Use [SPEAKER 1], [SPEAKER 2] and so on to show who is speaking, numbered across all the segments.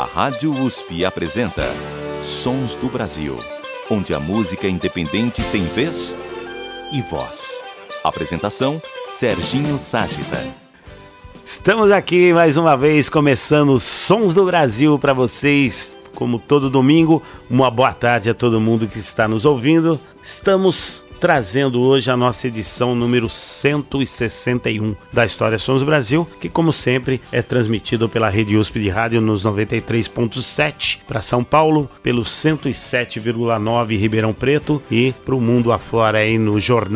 [SPEAKER 1] A Rádio USP apresenta Sons do Brasil, onde a música independente tem vez e voz. Apresentação, Serginho Ságita.
[SPEAKER 2] Estamos aqui mais uma vez começando Sons do Brasil para vocês, como todo domingo. Uma boa tarde a todo mundo que está nos ouvindo. Estamos trazendo hoje a nossa edição número 161 da História Sons do Brasil, que como sempre é transmitido pela Rede USP de Rádio nos 93.7 para São Paulo, pelo 107,9 Ribeirão Preto e para o mundo afora aí no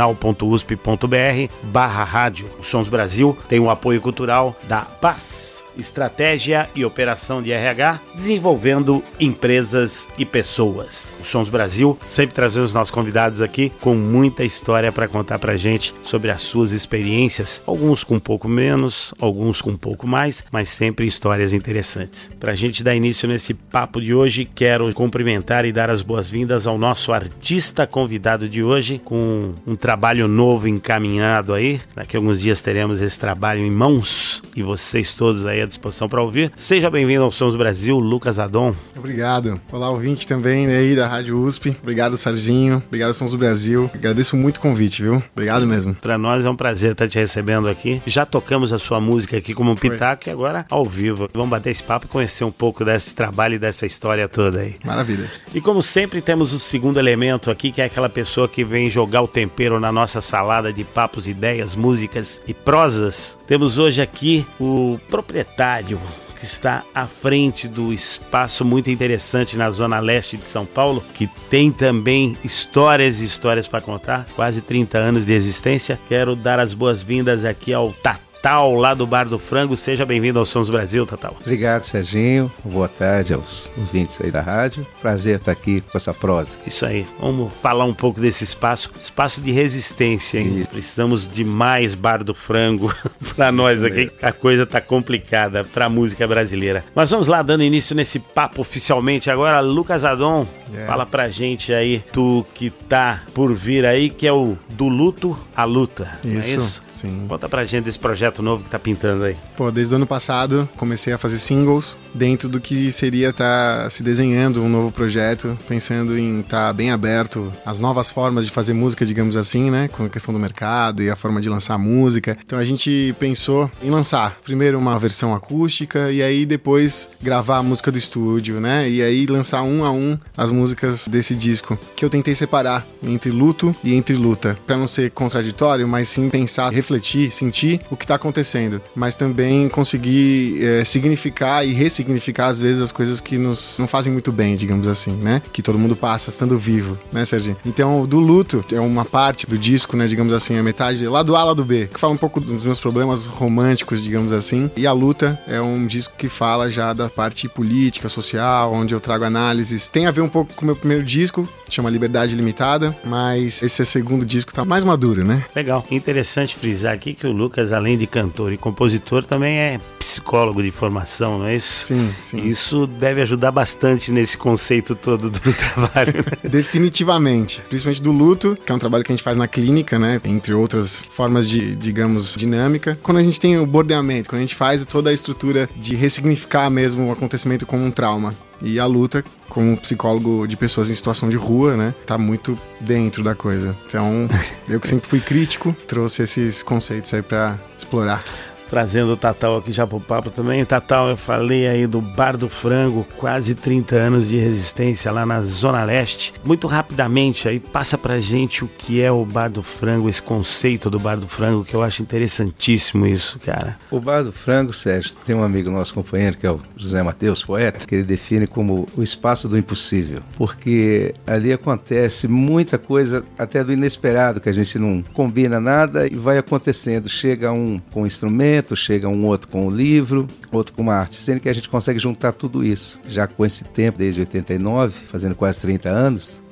[SPEAKER 2] jornal.usp.br/rádio. O Sons Brasil tem o apoio cultural da Paz, Estratégia e Operação de RH, desenvolvendo empresas e pessoas. O Sons Brasil sempre trazendo os nossos convidados aqui com muita história para contar pra gente sobre as suas experiências, alguns com um pouco menos, alguns com um pouco mais, mas sempre histórias interessantes. Pra gente dar início nesse papo de hoje, quero cumprimentar e dar as boas-vindas ao nosso artista convidado de hoje, com um trabalho novo encaminhado aí. Daqui a alguns dias teremos esse trabalho em mãos e vocês todos aí à disposição para ouvir. Seja bem-vindo ao Sons Brasil, Lucas Adon.
[SPEAKER 3] Obrigado. Olá, ouvinte também aí da Rádio USP. Obrigado, Serginho. Obrigado, Sons do Brasil. Agradeço muito o convite, viu? Obrigado mesmo.
[SPEAKER 2] Para nós é um prazer estar te recebendo aqui. Já tocamos a sua música aqui como um pitaco e agora ao vivo. Vamos bater esse papo e conhecer um pouco desse trabalho e dessa história toda aí.
[SPEAKER 3] Maravilha.
[SPEAKER 2] E como sempre temos o segundo elemento aqui, que é aquela pessoa que vem jogar o tempero na nossa salada de papos, ideias, músicas e prosas. Temos hoje aqui o proprietário que está à frente do espaço muito interessante na Zona Leste de São Paulo, que tem também histórias e histórias para contar, quase 30 anos de existência. Quero dar as boas-vindas aqui ao Tatal, lá do Bar do Frango. Seja bem-vindo ao Sons Brasil, Tatal.
[SPEAKER 4] Obrigado, Serginho. Boa tarde aos ouvintes aí da rádio. Prazer estar aqui com essa prosa.
[SPEAKER 2] Isso aí. Vamos falar um pouco desse espaço de resistência, hein? Isso. Precisamos de mais Bar do Frango para nós aqui. A coisa tá complicada para a música brasileira. Mas vamos lá, dando início nesse papo oficialmente agora. Lucas Adon, fala pra gente aí, tu que tá por vir aí, que é o Do Luto à Luta.
[SPEAKER 3] Isso,
[SPEAKER 2] não é isso?
[SPEAKER 3] Sim.
[SPEAKER 2] Conta pra gente desse projeto novo que tá pintando aí.
[SPEAKER 3] Pô, desde o ano passado comecei a fazer singles dentro do que seria estar se desenhando um novo projeto, pensando em estar bem aberto às novas formas de fazer música, digamos assim, né? Com a questão do mercado e a forma de lançar música. Então a gente pensou em lançar primeiro uma versão acústica e aí depois gravar a música do estúdio, né? E aí lançar um a um as músicas desse disco, que eu tentei separar entre luto e entre luta, para não ser contraditório, mas sim pensar, refletir, sentir o que está acontecendo, mas também conseguir significar e ressignificar às vezes as coisas que nos não fazem muito bem, digamos assim, né? Que todo mundo passa estando vivo, né, Serginho? Então, o do luto é uma parte do disco, né, digamos assim, a metade lá do A, lá do B, que fala um pouco dos meus problemas românticos, digamos assim, e a luta é um disco que fala já da parte política, social, onde eu trago análises. Tem a ver um pouco com o meu primeiro disco, chama Liberdade Limitada, mas esse segundo disco tá mais maduro, né?
[SPEAKER 2] Legal. Interessante frisar aqui que o Lucas, além de cantor e compositor, também é psicólogo de formação, não é isso?
[SPEAKER 3] Sim, sim.
[SPEAKER 2] Isso deve ajudar bastante nesse conceito todo do trabalho, né?
[SPEAKER 3] Definitivamente. Principalmente do luto, que é um trabalho que a gente faz na clínica, né? Entre outras formas de, digamos, dinâmica. Quando a gente tem o bordeamento, quando a gente faz toda a estrutura de ressignificar mesmo o acontecimento como um trauma. E a luta, como psicólogo de pessoas em situação de rua, né, tá muito dentro da coisa. Então, eu que sempre fui crítico, trouxe esses conceitos aí pra explorar.
[SPEAKER 2] Trazendo o Tatal aqui já pro papo também. Tatal, eu falei aí do Bar do Frango, quase 30 anos de resistência lá na Zona Leste. Muito rapidamente aí, passa pra gente o que é o Bar do Frango, esse conceito do Bar do Frango, que eu acho interessantíssimo isso, cara.
[SPEAKER 4] O Bar do Frango, Sérgio, tem um amigo nosso companheiro, que é o José Matheus, poeta, que ele define como o espaço do impossível, porque ali acontece muita coisa, até do inesperado, que a gente não combina nada e vai acontecendo. Chega um com instrumento, chega um outro com o livro, outro com uma arte, sendo que a gente consegue juntar tudo isso. Já com esse tempo, desde 89, fazendo quase 30 anos,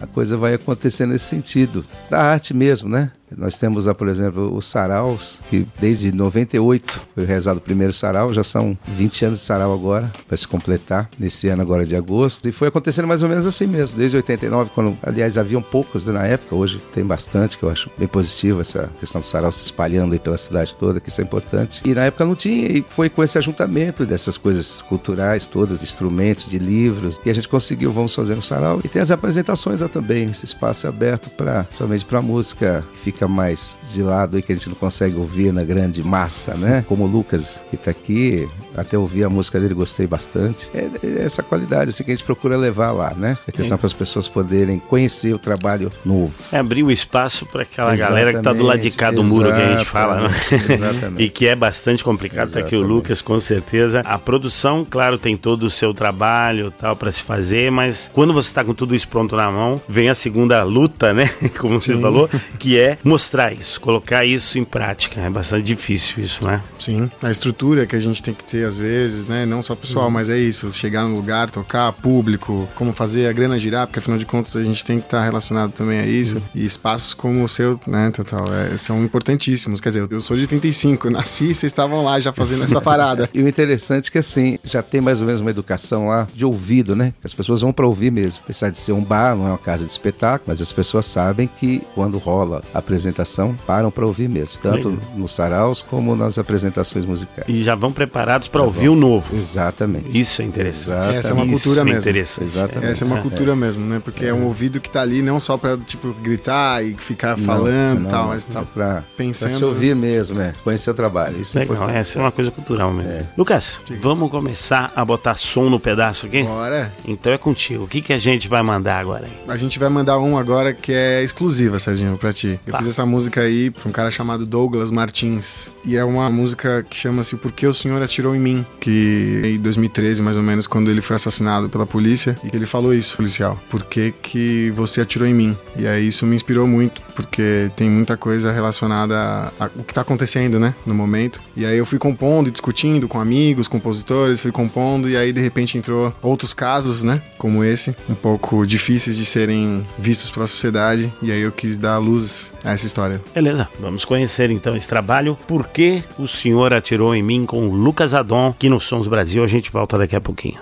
[SPEAKER 4] a coisa vai acontecer nesse sentido, da arte mesmo, né? Nós temos, por exemplo, os saraus, que desde 98 foi rezado o primeiro sarau, já são 20 anos de sarau agora, vai se completar nesse ano agora de agosto, e foi acontecendo mais ou menos assim mesmo, desde 89, quando, aliás, haviam poucos, né, na época, hoje tem bastante, que eu acho bem positivo essa questão do sarau se espalhando aí pela cidade toda, que isso é importante, e na época não tinha, e foi com esse ajuntamento dessas coisas culturais todas, de instrumentos, de livros, e a gente conseguiu, vamos fazer um sarau, e tem as apresentações lá também, esse espaço é aberto somente para música que fica mais de lado aí, que a gente não consegue ouvir na grande massa, né? Como o Lucas, que tá aqui, até ouvir a música dele, gostei bastante. É essa qualidade assim, que a gente procura levar lá, né? A questão para as pessoas poderem conhecer o trabalho novo.
[SPEAKER 2] É abrir o espaço para aquela galera que tá do lado de cá do muro, que a gente fala, né? Exatamente. E que é bastante complicado. Tá aqui o Lucas, com certeza. A produção, claro, tem todo o seu trabalho tal para se fazer, mas quando você tá com tudo isso pronto na mão, vem a segunda luta, né? Como você falou, que é mostrar isso, colocar isso em prática. É bastante difícil isso, né?
[SPEAKER 3] Sim, a estrutura que a gente tem que ter às vezes, né? Não só pessoal, mas é isso, chegar no lugar, tocar, público, como fazer a grana girar, porque afinal de contas a gente tem que estar relacionado também a isso. E espaços como o seu, né, Total, são importantíssimos. Quer dizer, eu sou de 35, eu nasci e vocês estavam lá já fazendo essa parada.
[SPEAKER 4] E o interessante é que assim, já tem mais ou menos uma educação lá de ouvido, né? As pessoas vão para ouvir mesmo. Apesar de ser um bar, não é uma casa de espetáculo, mas as pessoas sabem que quando rola a apresentação, param para ouvir mesmo. Tanto nos saraus como nas apresentações musicais.
[SPEAKER 2] E já vão preparados para ouvir o novo.
[SPEAKER 4] Exatamente.
[SPEAKER 2] Isso é interessante.
[SPEAKER 3] Exatamente. Essa é uma cultura mesmo.
[SPEAKER 4] Exatamente.
[SPEAKER 3] Essa é uma cultura mesmo, né? Porque é um ouvido que tá ali não só pra, tipo, gritar e ficar falando e tal, mas tá pensando...
[SPEAKER 4] Pra se ouvir mesmo, né? Conhecer o trabalho. Isso
[SPEAKER 2] legal, essa é uma coisa cultural mesmo. Lucas, vamos começar a botar som no pedaço aqui?
[SPEAKER 3] Bora.
[SPEAKER 2] Então é contigo. O que a gente vai mandar agora aí?
[SPEAKER 3] A gente vai mandar um agora que é exclusiva, Serginho, pra ti. Eu fiz essa música aí pra um cara chamado Douglas Martins. E é uma música que chama-se Por que o Senhor Atirou em Mim? Que em 2013, mais ou menos, quando ele foi assassinado pela polícia, e que ele falou isso, policial. Por que você atirou em mim? E aí isso me inspirou muito, porque tem muita coisa relacionada a o que tá acontecendo, né, no momento. E aí eu fui compondo e discutindo com amigos, compositores, fui compondo, e aí de repente entrou outros casos, né, como esse, um pouco difíceis de serem vistos pela sociedade, e aí eu quis dar luz a essa história.
[SPEAKER 2] Beleza, vamos conhecer então esse trabalho, Por que o Senhor Atirou em Mim, com o Lucas Adon, aqui no Sons Brasil. A gente volta daqui a pouquinho.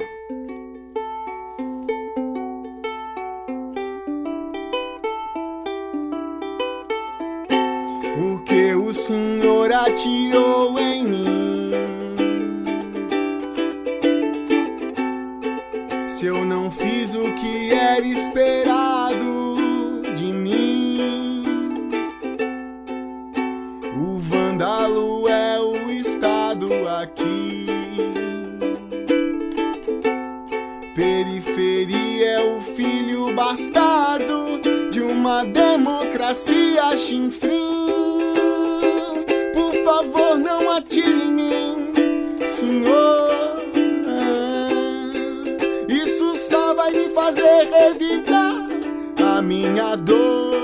[SPEAKER 5] Porque o Senhor atirou em mim. Se eu não fiz o que era esperado de mim, o vândalo é o Estado aqui. Periferia é o filho bastardo de uma democracia chinfrim. Por favor, não atire em mim, Senhor. Isso só vai me fazer revidar a minha dor.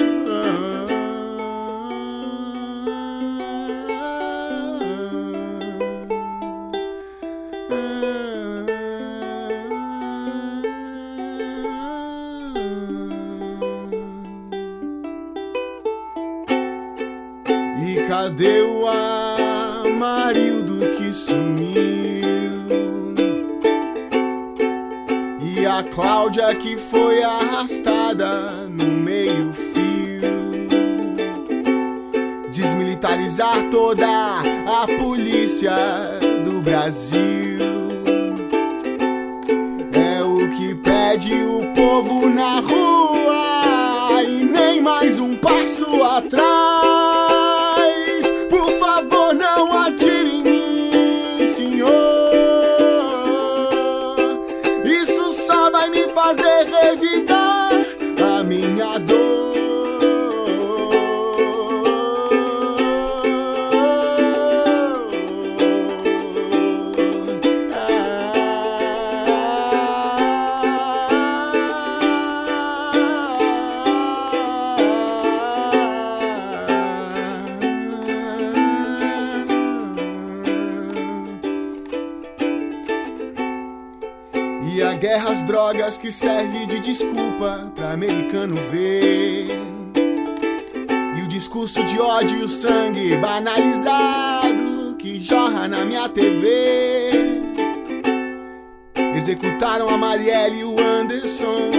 [SPEAKER 5] E cadê o Amarildo que sumiu? E a Cláudia que foi arrastada no meio-fio? Desmilitarizar toda a polícia do Brasil é o que pede o povo na rua, e nem mais um passo atrás. Por favor, não atire em mim, Senhor. Isso só vai me fazer revidar a minha dor. guerra às drogas que serve de desculpa pra americano ver. E o discurso de ódio e o sangue banalizado que jorra na minha TV. Executaram a Marielle e o Anderson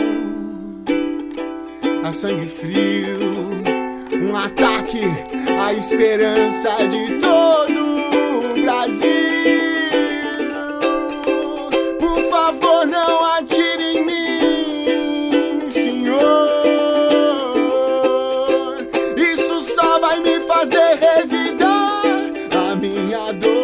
[SPEAKER 5] a sangue frio. Um ataque à esperança de todo o Brasil. Por favor, não atire em mim, Senhor. Isso só vai me fazer revidar a minha dor.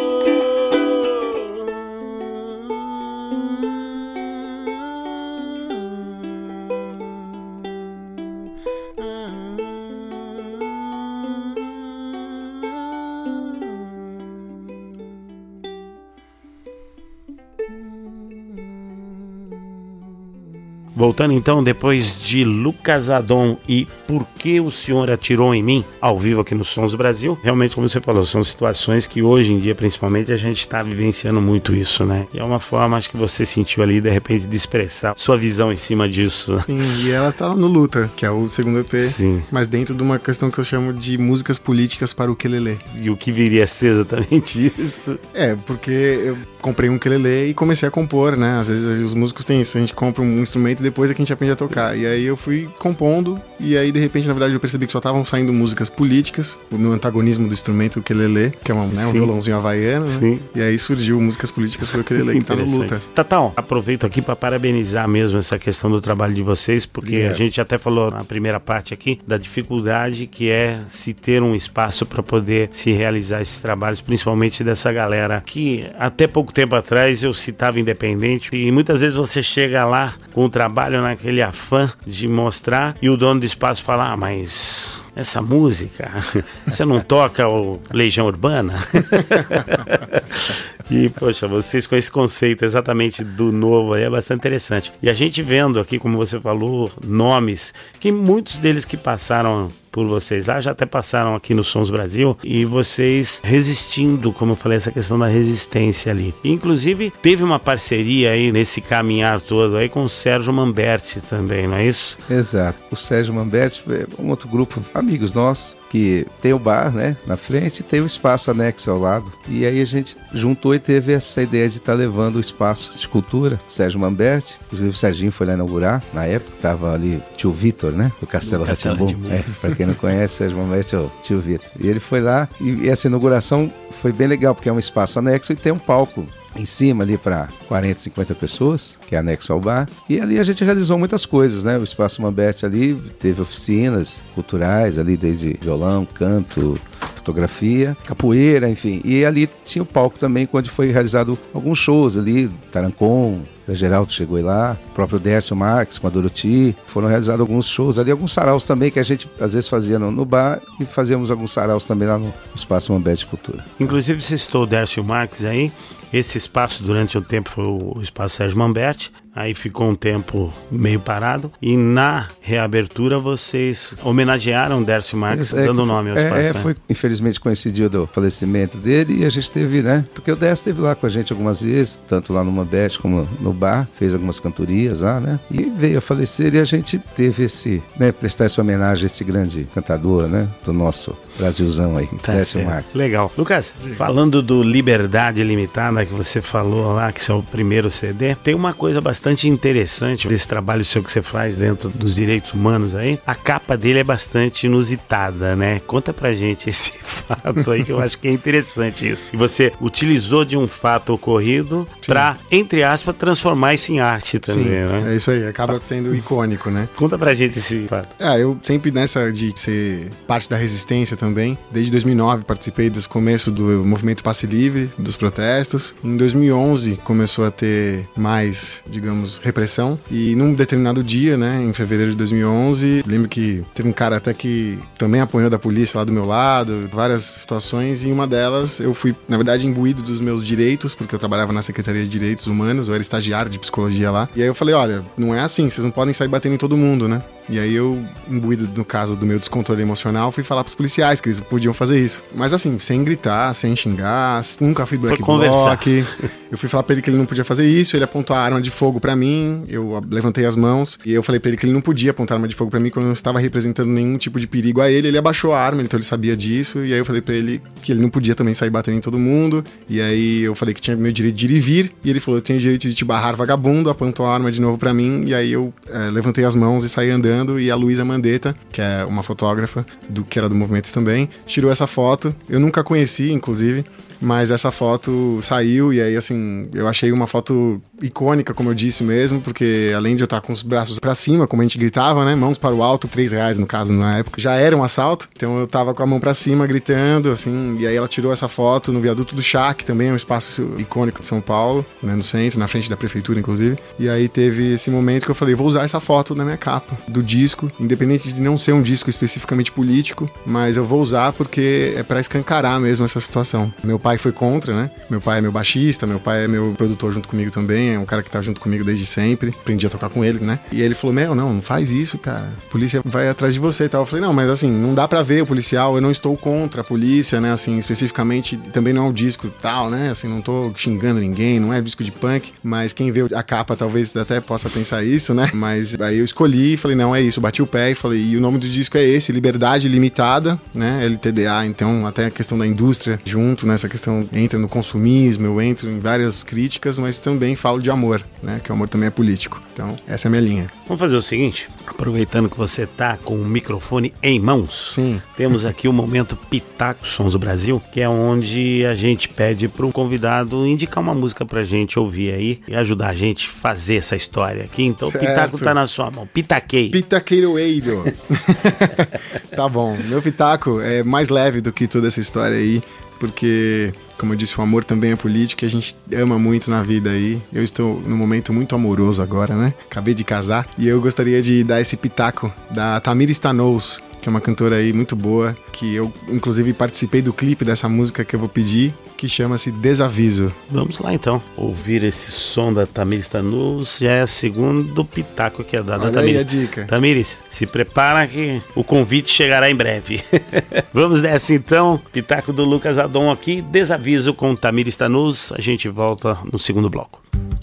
[SPEAKER 2] Voltando então, depois de Lucas Adon e Por que o Senhor Atirou em Mim, ao vivo aqui no Sons do Brasil, realmente, como você falou, são situações que hoje em dia, principalmente, a gente está vivenciando muito isso, né? E é uma forma, acho que você sentiu ali, de repente, de expressar sua visão em cima disso.
[SPEAKER 3] Sim, e ela tá no Luta, que é o segundo EP,
[SPEAKER 2] Sim.
[SPEAKER 3] Mas dentro de uma questão que eu chamo de músicas políticas para o ukulele.
[SPEAKER 2] E o que viria a ser exatamente isso?
[SPEAKER 3] É, porque eu comprei um ukulele e comecei a compor, né? Às vezes os músicos têm isso, a gente compra um instrumento e depois é que a gente aprende a tocar. E aí eu fui compondo, e aí de repente, na verdade, eu percebi que só estavam saindo músicas políticas, no antagonismo do instrumento ukulele, que é um violãozinho havaiano, né? E aí surgiu músicas políticas para o ukulele, que tá no Luta.
[SPEAKER 2] Tatão, aproveito aqui para parabenizar mesmo essa questão do trabalho de vocês, porque a gente até falou na primeira parte aqui da dificuldade que é se ter um espaço para poder se realizar esses trabalhos, principalmente dessa galera que até pouco tempo atrás eu citava independente, e muitas vezes você chega lá com o trabalho naquele afã de mostrar e o dono do espaço fala, mas essa música, você não toca o Legião Urbana? E, poxa, vocês com esse conceito exatamente do novo aí é bastante interessante. E a gente vendo aqui, como você falou, nomes, que muitos deles que passaram por vocês lá, já até passaram aqui no Sons Brasil, e vocês resistindo, como eu falei, essa questão da resistência ali. E, inclusive, teve uma parceria aí nesse caminhar todo aí com o Sérgio Mamberti também, não é isso?
[SPEAKER 4] Exato. O Sérgio Mamberti foi um outro grupo, amigos nossos, que tem o bar, né, na frente, e tem o espaço anexo ao lado. E aí a gente juntou e teve essa ideia de estar levando o espaço de cultura, o Sérgio Mamberti. Inclusive o Serginho foi lá inaugurar, na época estava ali tio Vitor, né, do Castelo Rá-Tim-Bum. Para quem não conhece, Sérgio Mamberti é o tio Vitor. E ele foi lá, e essa inauguração foi bem legal, porque é um espaço anexo e tem um palco em cima ali para 40, 50 pessoas, que é anexo ao bar. E ali a gente realizou muitas coisas, né? O Espaço Mamberti ali teve oficinas culturais ali, desde violão, canto, fotografia, capoeira, enfim. E ali tinha o palco também, onde foi realizado alguns shows ali, Tarancon, da Geraldo chegou lá, o próprio Dércio Marques com a Doroti, foram realizados alguns shows ali, alguns saraus também que a gente às vezes fazia no bar, e fazíamos alguns saraus também lá no Espaço Mamberti Cultura.
[SPEAKER 2] Inclusive você citou o Dércio Marques aí, esse espaço durante um tempo foi o Espaço Sérgio Mamberti, aí ficou um tempo meio parado, e na reabertura vocês homenagearam o Dércio Marques, dando nome ao espaço.
[SPEAKER 4] Foi infelizmente coincidiu do falecimento dele, e a gente teve, né, porque o Dércio esteve lá com a gente algumas vezes, tanto lá no Mamberti como no bar, fez algumas cantorias lá, né, e veio a falecer, e a gente teve esse, né, prestar essa homenagem a esse grande cantador, né, do nosso Brasilzão aí, Dércio Marques.
[SPEAKER 2] Legal. Lucas, falando do Liberdade Limitada, que você falou lá, que é o primeiro CD, tem uma coisa bastante interessante desse trabalho seu que você faz dentro dos direitos humanos aí. A capa dele é bastante inusitada, né? Conta pra gente esse fato aí, que eu acho que é interessante isso. E você utilizou de um fato ocorrido pra, entre aspas, transformar isso em arte também, né?
[SPEAKER 3] É isso aí, acaba sendo icônico, né?
[SPEAKER 2] Conta pra gente esse fato.
[SPEAKER 3] Eu sempre nessa de ser parte da resistência também. Desde 2009 participei do começo do movimento Passe Livre, dos protestos. Em 2011 começou a ter mais, digamos, repressão. E num determinado dia, né, em fevereiro de 2011, lembro que teve um cara até que também apanhou da polícia lá do meu lado, várias situações, e em uma delas eu fui, na verdade, imbuído dos meus direitos, porque eu trabalhava na Secretaria de Direitos Humanos, eu era estagiário de psicologia lá. E aí eu falei, olha, não é assim, vocês não podem sair batendo em todo mundo, né? E aí eu, imbuído no caso do meu descontrole emocional, fui falar pros policiais que eles podiam fazer isso. Mas assim, sem gritar, sem xingar, nunca fui black bloc. Eu fui falar pra ele que ele não podia fazer isso, ele apontou a arma de fogo fogo pra mim, eu levantei as mãos e eu falei pra ele que ele não podia apontar arma de fogo pra mim quando eu não estava representando nenhum tipo de perigo a ele. Ele abaixou a arma, então ele sabia disso, e aí eu falei pra ele que ele não podia também sair batendo em todo mundo, e aí eu falei que tinha meu direito de ir e vir, e ele falou, eu tenho o direito de te barrar, vagabundo, apontou a arma de novo pra mim, e aí eu levantei as mãos e saí andando, e a Luísa Mandetta, que é uma fotógrafa, que era do movimento também, tirou essa foto, eu nunca conheci, inclusive, mas essa foto saiu e aí, assim, eu achei uma foto icônica, como eu disse mesmo, porque além de eu estar com os braços pra cima, como a gente gritava, né, mãos para o alto, R$3 no caso, na época, já era um assalto, então eu tava com a mão pra cima, gritando, assim, e aí ela tirou essa foto no viaduto do Chá, que também é um espaço icônico de São Paulo, né, no centro, na frente da prefeitura, inclusive, e aí teve esse momento que eu falei, vou usar essa foto na minha capa, do disco, independente de não ser um disco especificamente político, mas eu vou usar porque é pra escancarar mesmo essa situação. Meu pai foi contra, né? Meu pai é meu baixista, meu pai é meu produtor junto comigo também, é um cara que tá junto comigo desde sempre, aprendi a tocar com ele, né? E ele falou, não faz isso, cara, a polícia vai atrás de você e tal. Eu falei, não, mas assim, não dá pra ver o policial, eu não estou contra a polícia, né? Assim, especificamente, também não é um disco tal, né? Assim, não tô xingando ninguém, não é disco de punk, mas quem vê a capa talvez até possa pensar isso, né? Mas aí eu escolhi e falei, não, é isso, bati o pé e falei, e o nome do disco é esse, Liberdade Limitada, né? LTDA, então até a questão da indústria junto, nessa questão entra no consumismo, eu entro em várias críticas, mas também falo de amor, né? Que o amor também é político. Então, essa é a minha linha.
[SPEAKER 2] Vamos fazer o seguinte, aproveitando que você tá com o microfone em mãos,
[SPEAKER 3] sim,
[SPEAKER 2] temos aqui o momento Pitaco Sons do Brasil, que é onde a gente pede para um convidado indicar uma música pra gente ouvir aí e ajudar a gente a fazer essa história aqui. Então, certo. O Pitaco tá na sua mão. Pitaquei.
[SPEAKER 3] Pitaqueiroeiro. Tá bom. Meu pitaco é mais leve do que toda essa história aí, porque, como eu disse, o amor também é político e a gente ama muito na vida aí. Eu estou num momento muito amoroso agora, né? Acabei de casar e eu gostaria de dar esse pitaco da Tamira Stanous, que é uma cantora aí muito boa, que eu, inclusive, participei do clipe dessa música que eu vou pedir, que chama-se Desaviso.
[SPEAKER 2] Vamos lá, então. Ouvir esse som da Tamira Stanous já é o segundo pitaco que é dado da Tamires.
[SPEAKER 3] Olha aí a dica.
[SPEAKER 2] Tamires, se prepara que o convite chegará em breve. Vamos nessa, então. Pitaco do Lucas Adon aqui, Desaviso com Tamira Stanous. A gente volta no segundo bloco.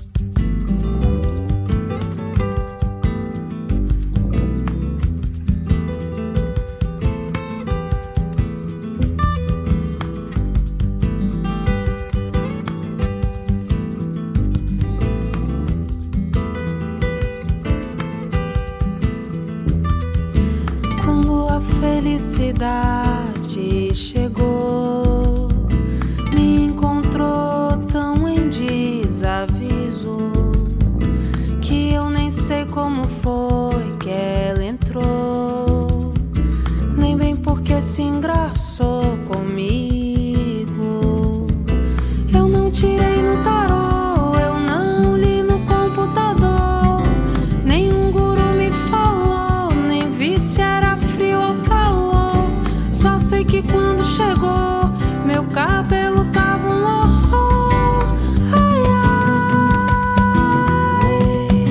[SPEAKER 6] Felicidade chegou, me encontrou tão em desaviso que eu nem sei como foi que ela entrou, nem bem porque se engraçou comigo. Eu não tirei no tarô, eu não li no computador, nenhum guru me falou, nem vi se era frio ou calor. Só sei que quando chegou, meu cabelo tava um horror. Ai, ai.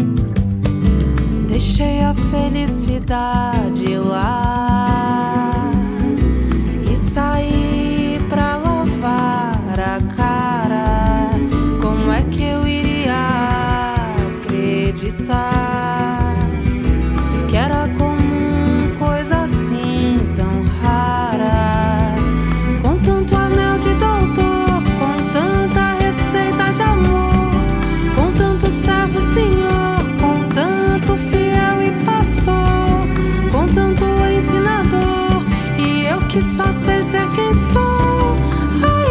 [SPEAKER 6] Deixei a felicidade lá e saí pra lavar a cara. Como é que eu iria acreditar que era comum coisa assim tão rara? Com tanto anel de doutor, com tanta receita de amor, com tanto servo senhor, com tanto fiel e pastor, com tanto ensinador, e eu que só sei ser quem sou. Ai,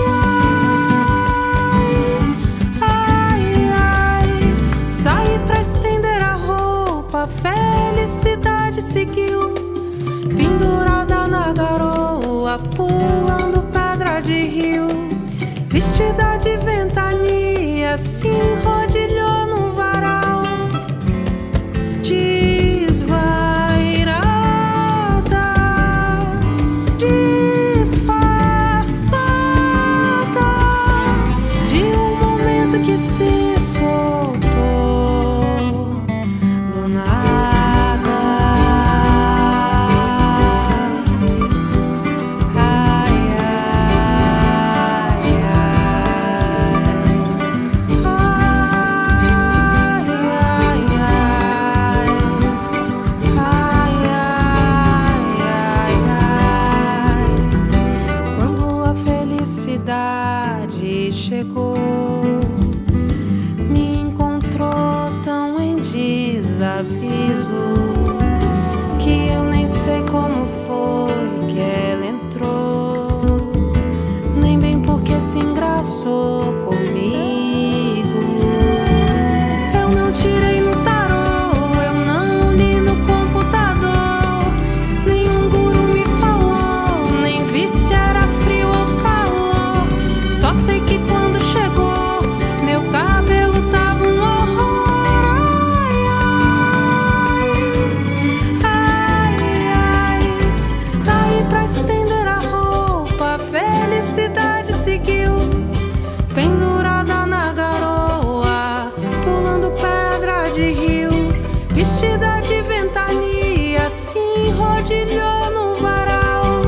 [SPEAKER 6] ai, ai, ai. Saí pra estender a roupa, a felicidade seguiu, pendurada na garoa, pulando pedra de rio, vestida de ventania, se enrodilhou num varal, desvairada, disfarçada de um momento que se soltou do nada. Ai, ai, ai, ai. que chegou me encontrou tão em desaviso que eu nem sei como foi que ela entrou, nem bem porque se engraçou comigo. Eu não tirei no tarô, eu não li no computador, nenhum guru me falou, nem vi se era frio ou calor. Só sei que quando chegou, meu cabelo tava um horror. Ai, ai, ai. Saí pra estender a roupa, a felicidade seguiu, pendurada na garoa, pulando pedra de rio, vestida de ventania, assim rodilhou no varal,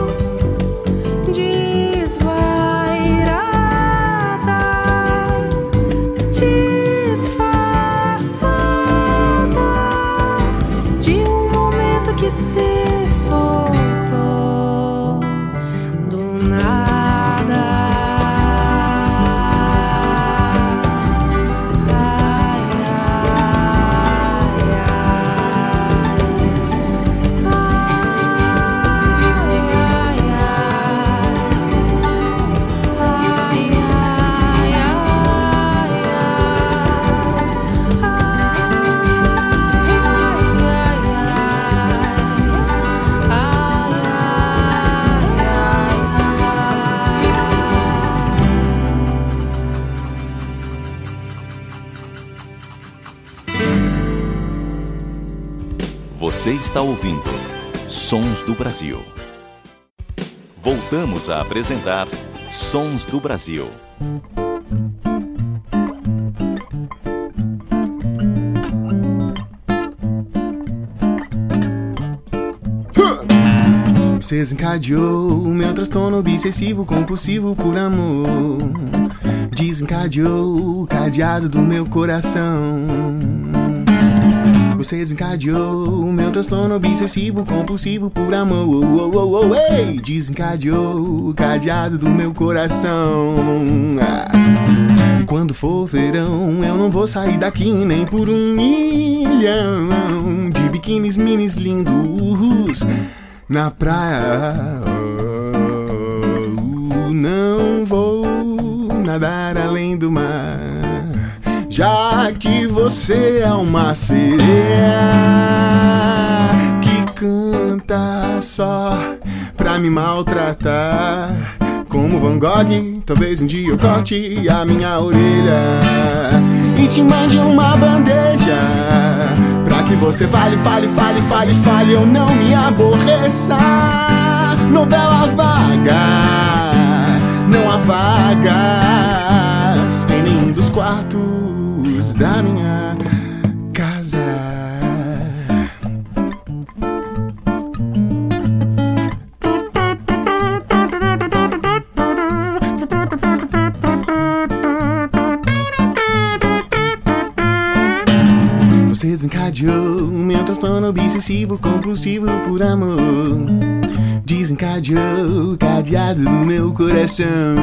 [SPEAKER 6] desvairada, disfarçada de um momento que se soltou do nada. Ai,
[SPEAKER 1] Você está ouvindo Sons do Brasil. Voltamos a apresentar Sons do Brasil.
[SPEAKER 5] Você desencadeou o meu transtorno obsessivo compulsivo por amor. Desencadeou o cadeado do meu coração. Você desencadeou o meu transtorno obsessivo compulsivo por amor. Ei! Desencadeou o cadeado do meu coração. E quando for verão, eu não vou sair daqui nem por 1 milhão de biquínis minis lindos na praia. Não vou nadar além do mar, já que você é uma sereia que canta só pra me maltratar. Como Van Gogh, talvez um dia eu corte a minha orelha e te mande uma bandeja pra que você fale, eu não me aborreça. Novela vaga, não há vagas em nenhum dos quartos da minha casa. Você desencadeou o meu transtorno obsessivo compulsivo por amor. Desencadeou o cadeado do meu coração.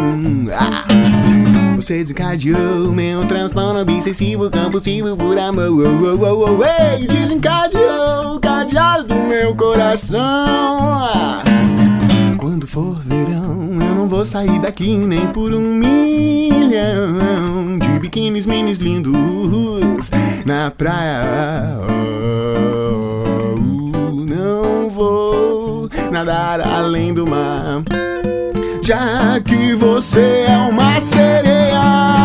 [SPEAKER 5] Você desencadeou o meu transtorno obsessivo compulsivo por amor. Ei, desencadeou o cadeado do meu coração. Quando for verão, eu não vou sair daqui nem por 1 milhão de biquínis minis lindos na praia. Não vou nadar além do mar, já que você é uma sereia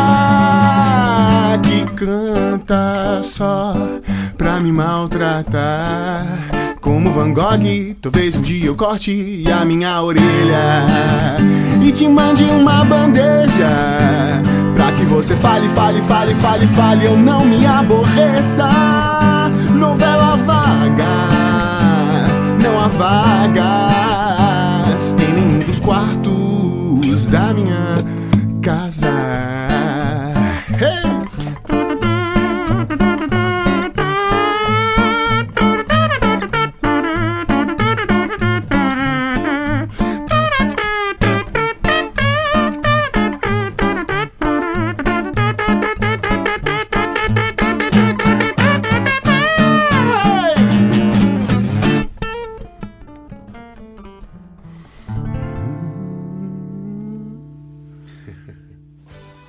[SPEAKER 5] que canta só pra me maltratar. Como Van Gogh, talvez um dia eu corte a minha orelha e te mande uma bandeja pra que você fale, eu não me aborreça. Novela vaga, não há vagas em nenhum dos quartos da minha casa. Hey!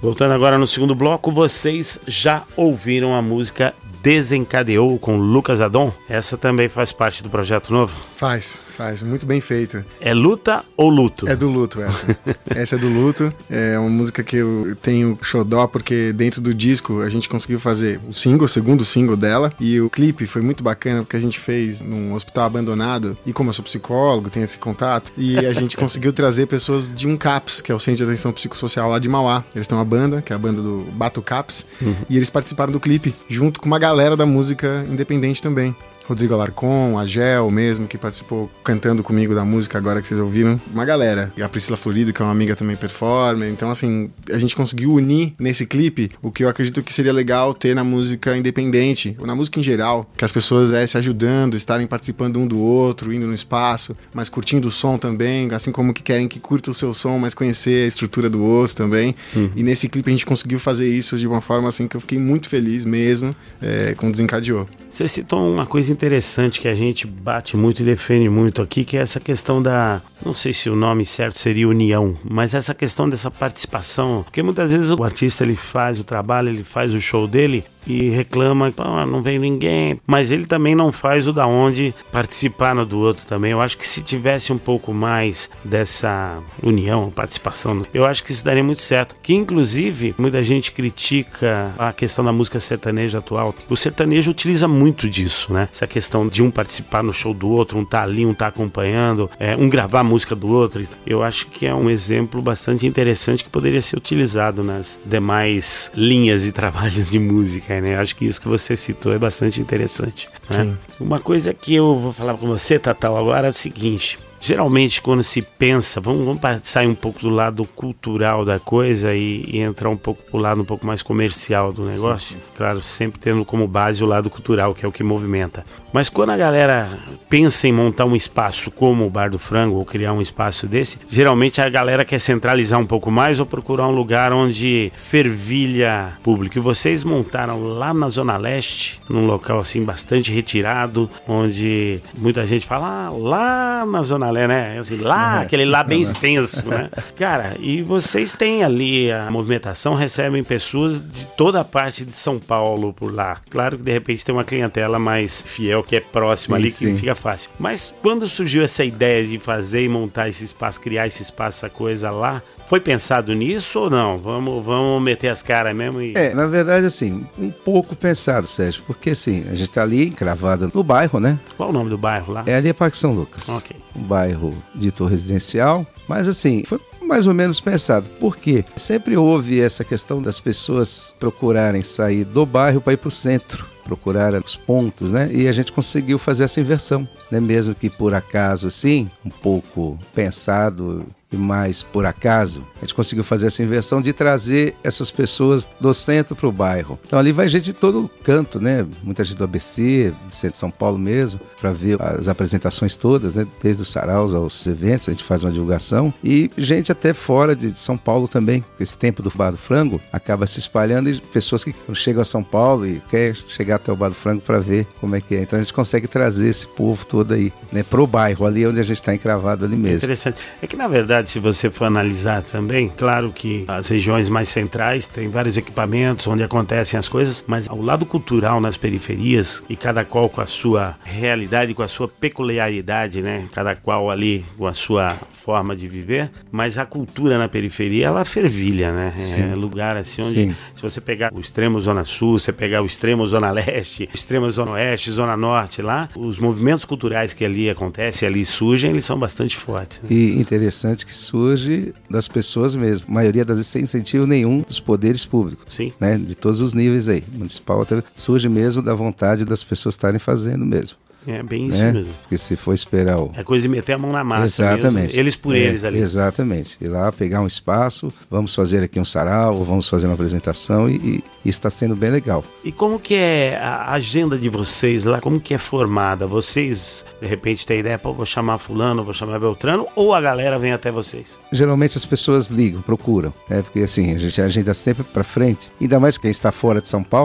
[SPEAKER 2] Voltando agora no segundo bloco, vocês já ouviram a música Desencadeou com Lucas Adon? Essa também faz parte do projeto novo?
[SPEAKER 3] Faz, muito bem feita.
[SPEAKER 2] É luta ou luto?
[SPEAKER 3] É do luto essa. Essa é do luto. É uma música que eu tenho xodó porque dentro do disco a gente conseguiu fazer o segundo single dela, e o clipe foi muito bacana porque a gente fez num hospital abandonado, e como eu sou psicólogo, tenho esse contato, e a gente conseguiu trazer pessoas de um CAPS, que é o Centro de Atenção Psicossocial lá de Mauá. Eles têm uma banda, que é a banda do Bato CAPS, e eles participaram do clipe junto com uma galera da música independente também. Rodrigo Alarcon, a Gel mesmo, que participou cantando comigo da música agora que vocês ouviram. Uma galera. E a Priscila Florido, que é uma amiga também performer. Então, assim, a gente conseguiu unir nesse clipe o que eu acredito que seria legal ter na música independente, ou na música em geral, que as pessoas se ajudando, estarem participando um do outro, indo no espaço, mas curtindo o som também, assim como que querem que curta o seu som, mas conhecer a estrutura do outro também. E nesse clipe a gente conseguiu fazer isso de uma forma assim que eu fiquei muito feliz mesmo, com Desencadeou.
[SPEAKER 2] Você citou uma coisa interessante que a gente bate muito e defende muito aqui, que é essa questão da, não sei se o nome certo seria união, mas essa questão dessa participação, porque muitas vezes o artista ele faz o trabalho, ele faz o show dele e reclama, não vem ninguém, mas ele também não faz o da onde participar no do outro também. Eu acho que se tivesse um pouco mais dessa união, participação, eu acho que isso daria muito certo, que inclusive muita gente critica a questão da música sertaneja atual. O sertanejo utiliza muito disso, né? Essa questão de um participar no show do outro, um tá ali, um tá acompanhando, um gravar a música do outro. Eu acho que é um exemplo bastante interessante que poderia ser utilizado nas demais linhas de trabalhos de música, né? Acho que isso que você citou é bastante interessante, né? Uma coisa que eu vou falar com você, Tatal, agora é o seguinte: geralmente quando se pensa, vamos sair um pouco do lado cultural da coisa e entrar um pouco pro lado um pouco mais comercial do negócio. Claro, sempre tendo como base o lado cultural, que é o que movimenta. Mas quando a galera pensa em montar um espaço como o Bar do Frango, ou criar um espaço desse, geralmente a galera quer centralizar um pouco mais ou procurar um lugar onde fervilha público. E vocês montaram lá na Zona Leste, num local assim bastante retirado, onde muita gente fala, lá na Zona Leste, né? Assim, lá, aquele lá bem extenso, né? Cara, e vocês têm ali a movimentação, recebem pessoas de toda a parte de São Paulo por lá. Claro que de repente tem uma clientela mais fiel, que é próxima ali, que fica fácil. Mas quando surgiu essa ideia de fazer e montar esse espaço, criar esse espaço, essa coisa lá, foi pensado nisso ou não? Vamos meter as caras mesmo e...
[SPEAKER 4] Na verdade, assim, um pouco pensado, Sérgio, porque assim, a gente tá ali encravado no bairro, né?
[SPEAKER 2] Qual o nome do bairro lá?
[SPEAKER 4] É ali Parque São Lucas.
[SPEAKER 2] Ok.
[SPEAKER 4] Um bairro dito residencial, mas assim, foi mais ou menos pensado. Por quê? Sempre houve essa questão das pessoas procurarem sair do bairro para ir para o centro, procurar os pontos, né? E a gente conseguiu fazer essa inversão, né? Mesmo que por acaso, assim, um pouco pensado e mais por acaso, a gente conseguiu fazer essa inversão de trazer essas pessoas do centro para o bairro. Então ali vai gente de todo canto, né? Muita gente do ABC, do centro de São Paulo mesmo, para ver as apresentações todas, né? Desde os saraus aos eventos, a gente faz uma divulgação. E gente até fora de São Paulo também. Esse tempo do Bar do Frango acaba se espalhando, e pessoas que chegam a São Paulo e querem chegar até o Bar do Frango para ver como é que é. Então a gente consegue trazer esse povo todo aí, né? Pro bairro, ali onde a gente está encravado ali mesmo.
[SPEAKER 2] Interessante. É que na verdade, se você for analisar também, claro que as regiões mais centrais têm vários equipamentos onde acontecem as coisas, mas ao lado cultural nas periferias, e cada qual com a sua realidade, com a sua peculiaridade, né? Cada qual ali com a sua forma de viver, mas a cultura na periferia, ela fervilha, né? É lugar assim onde, se você pegar o extremo Zona Sul, você pegar o extremo Zona Leste, o extremo Zona Oeste, Zona Norte lá, os movimentos culturais que ali acontecem, ali surgem, eles são bastante fortes, né?
[SPEAKER 4] E interessante que surge das pessoas mesmo. A maioria das vezes sem incentivo nenhum dos poderes públicos.
[SPEAKER 2] Sim.
[SPEAKER 4] Né? De todos os níveis aí. Municipal, surge mesmo da vontade das pessoas estarem fazendo mesmo.
[SPEAKER 2] É bem isso mesmo.
[SPEAKER 4] Porque se for esperar o...
[SPEAKER 2] É coisa de meter a mão na massa.
[SPEAKER 4] Exatamente.
[SPEAKER 2] Mesmo. Eles por eles ali.
[SPEAKER 4] Exatamente. Ir lá, pegar um espaço, vamos fazer aqui um sarau, vamos fazer uma apresentação e isso está sendo bem legal.
[SPEAKER 2] E como que é a agenda de vocês lá? Como que é formada? Vocês, de repente, têm ideia, vou chamar fulano, vou chamar Beltrano, ou a galera vem até vocês?
[SPEAKER 4] Geralmente as pessoas ligam, procuram, né? Porque assim, a gente agenda sempre para frente. Ainda mais quem está fora de São Paulo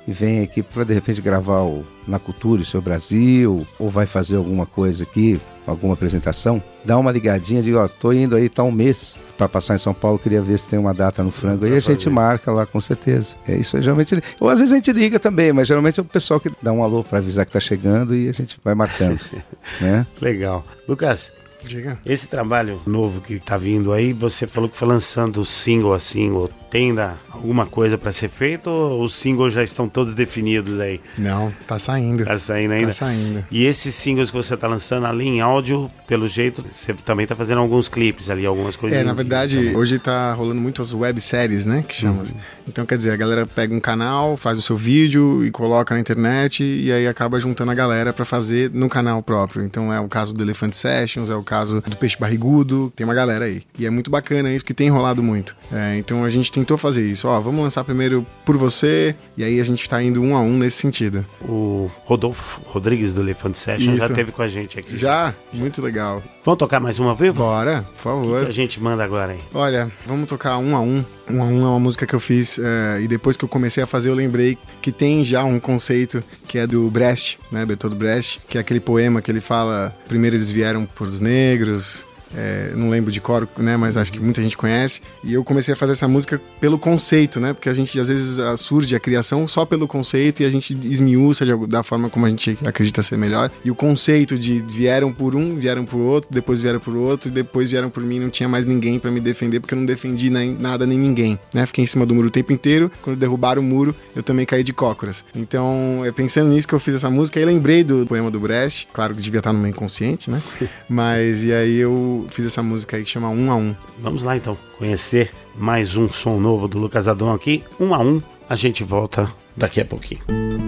[SPEAKER 4] e vem aqui para de repente gravar na Cultura, o Seu Brasil, ou vai fazer alguma coisa aqui, alguma apresentação, dá uma ligadinha, diga, ó, tô indo aí, tá um mês para passar em São Paulo, queria ver se tem uma data no Frango, aí a gente marca lá, com certeza. É isso aí, geralmente, ou às vezes a gente liga também, mas geralmente é o pessoal que dá um alô para avisar que tá chegando e a gente vai marcando, né?
[SPEAKER 2] Legal. Lucas,
[SPEAKER 3] Diga.
[SPEAKER 2] esse trabalho novo que tá vindo aí, você falou que foi lançando single a single. Tem ainda alguma coisa pra ser feito ou os singles já estão todos definidos aí?
[SPEAKER 3] Não, tá saindo.
[SPEAKER 2] Tá saindo ainda?
[SPEAKER 3] Tá saindo.
[SPEAKER 2] E esses singles que você tá lançando ali em áudio, pelo jeito, você também tá fazendo alguns clipes ali, algumas coisas.
[SPEAKER 3] Na verdade, hoje tá rolando muito as webséries, né, que chamam assim. Então, quer dizer, a galera pega um canal, faz o seu vídeo e coloca na internet e aí acaba juntando a galera pra fazer no canal próprio. Então, é o caso do Elephant Sessions, é o caso do Peixe Barrigudo, tem uma galera aí. E é muito bacana isso, que tem rolado muito. Então, a gente tentou fazer isso. Ó, vamos lançar primeiro por você, e aí a gente tá indo um a um nesse sentido.
[SPEAKER 2] O Rodolfo Rodrigues do Elephant Session já esteve com a gente aqui.
[SPEAKER 3] Já? Muito legal.
[SPEAKER 2] Vamos tocar mais uma vez?
[SPEAKER 3] Bora, por favor.
[SPEAKER 2] O que a gente manda agora aí?
[SPEAKER 3] Olha, vamos tocar um a um. Um a um é uma música que eu fiz e depois que eu comecei a fazer eu lembrei que tem já um conceito que é do Brecht, né, Bertolt Brecht, que é aquele poema que ele fala, primeiro eles vieram por os negros, não lembro de cor, né, mas acho que muita gente conhece, e eu comecei a fazer essa música pelo conceito, né, porque a gente às vezes surge a criação só pelo conceito e a gente esmiuça da forma como a gente acredita ser melhor, e o conceito de vieram por um, vieram por outro, depois vieram por outro, e depois vieram por mim, não tinha mais ninguém pra me defender, porque eu não defendi nada nem ninguém, né, fiquei em cima do muro o tempo inteiro, quando derrubaram o muro, eu também caí de cócoras. Então, pensando nisso que eu fiz essa música, aí lembrei do poema do Brecht, claro que devia estar no meu inconsciente, né, mas, e aí eu fiz essa música aí que chama Um a Um.
[SPEAKER 2] Vamos lá então, conhecer mais um som novo do Lucas Adon aqui, Um a Um. A gente volta daqui a pouquinho.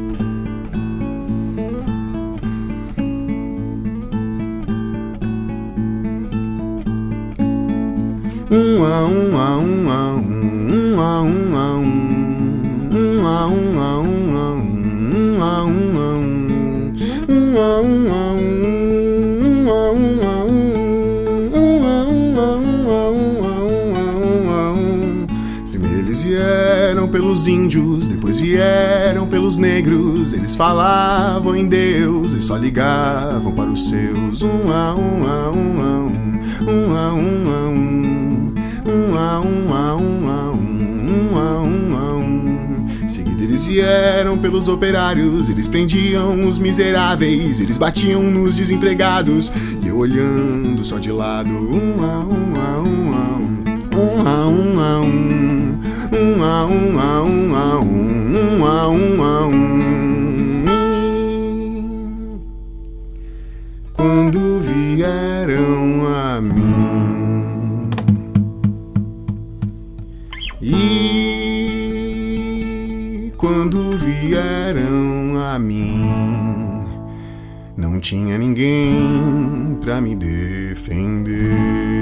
[SPEAKER 5] Um a um a um a um, um a um a um, um a um a um a um, um a um a um, um a um a um. Pelos índios, depois vieram pelos negros. Eles falavam em Deus e só ligavam para os seus. Um a um a um a um, um a um a um, um a um a um a um, um a um a um. Seguida eles vieram pelos operários. Eles prendiam os miseráveis, eles batiam nos desempregados. E eu olhando só de lado. Um a um a um a um, um a um a um. Um a um a um a um, um a um a um. Quando vieram a mim, e quando vieram a mim, não tinha ninguém pra me defender.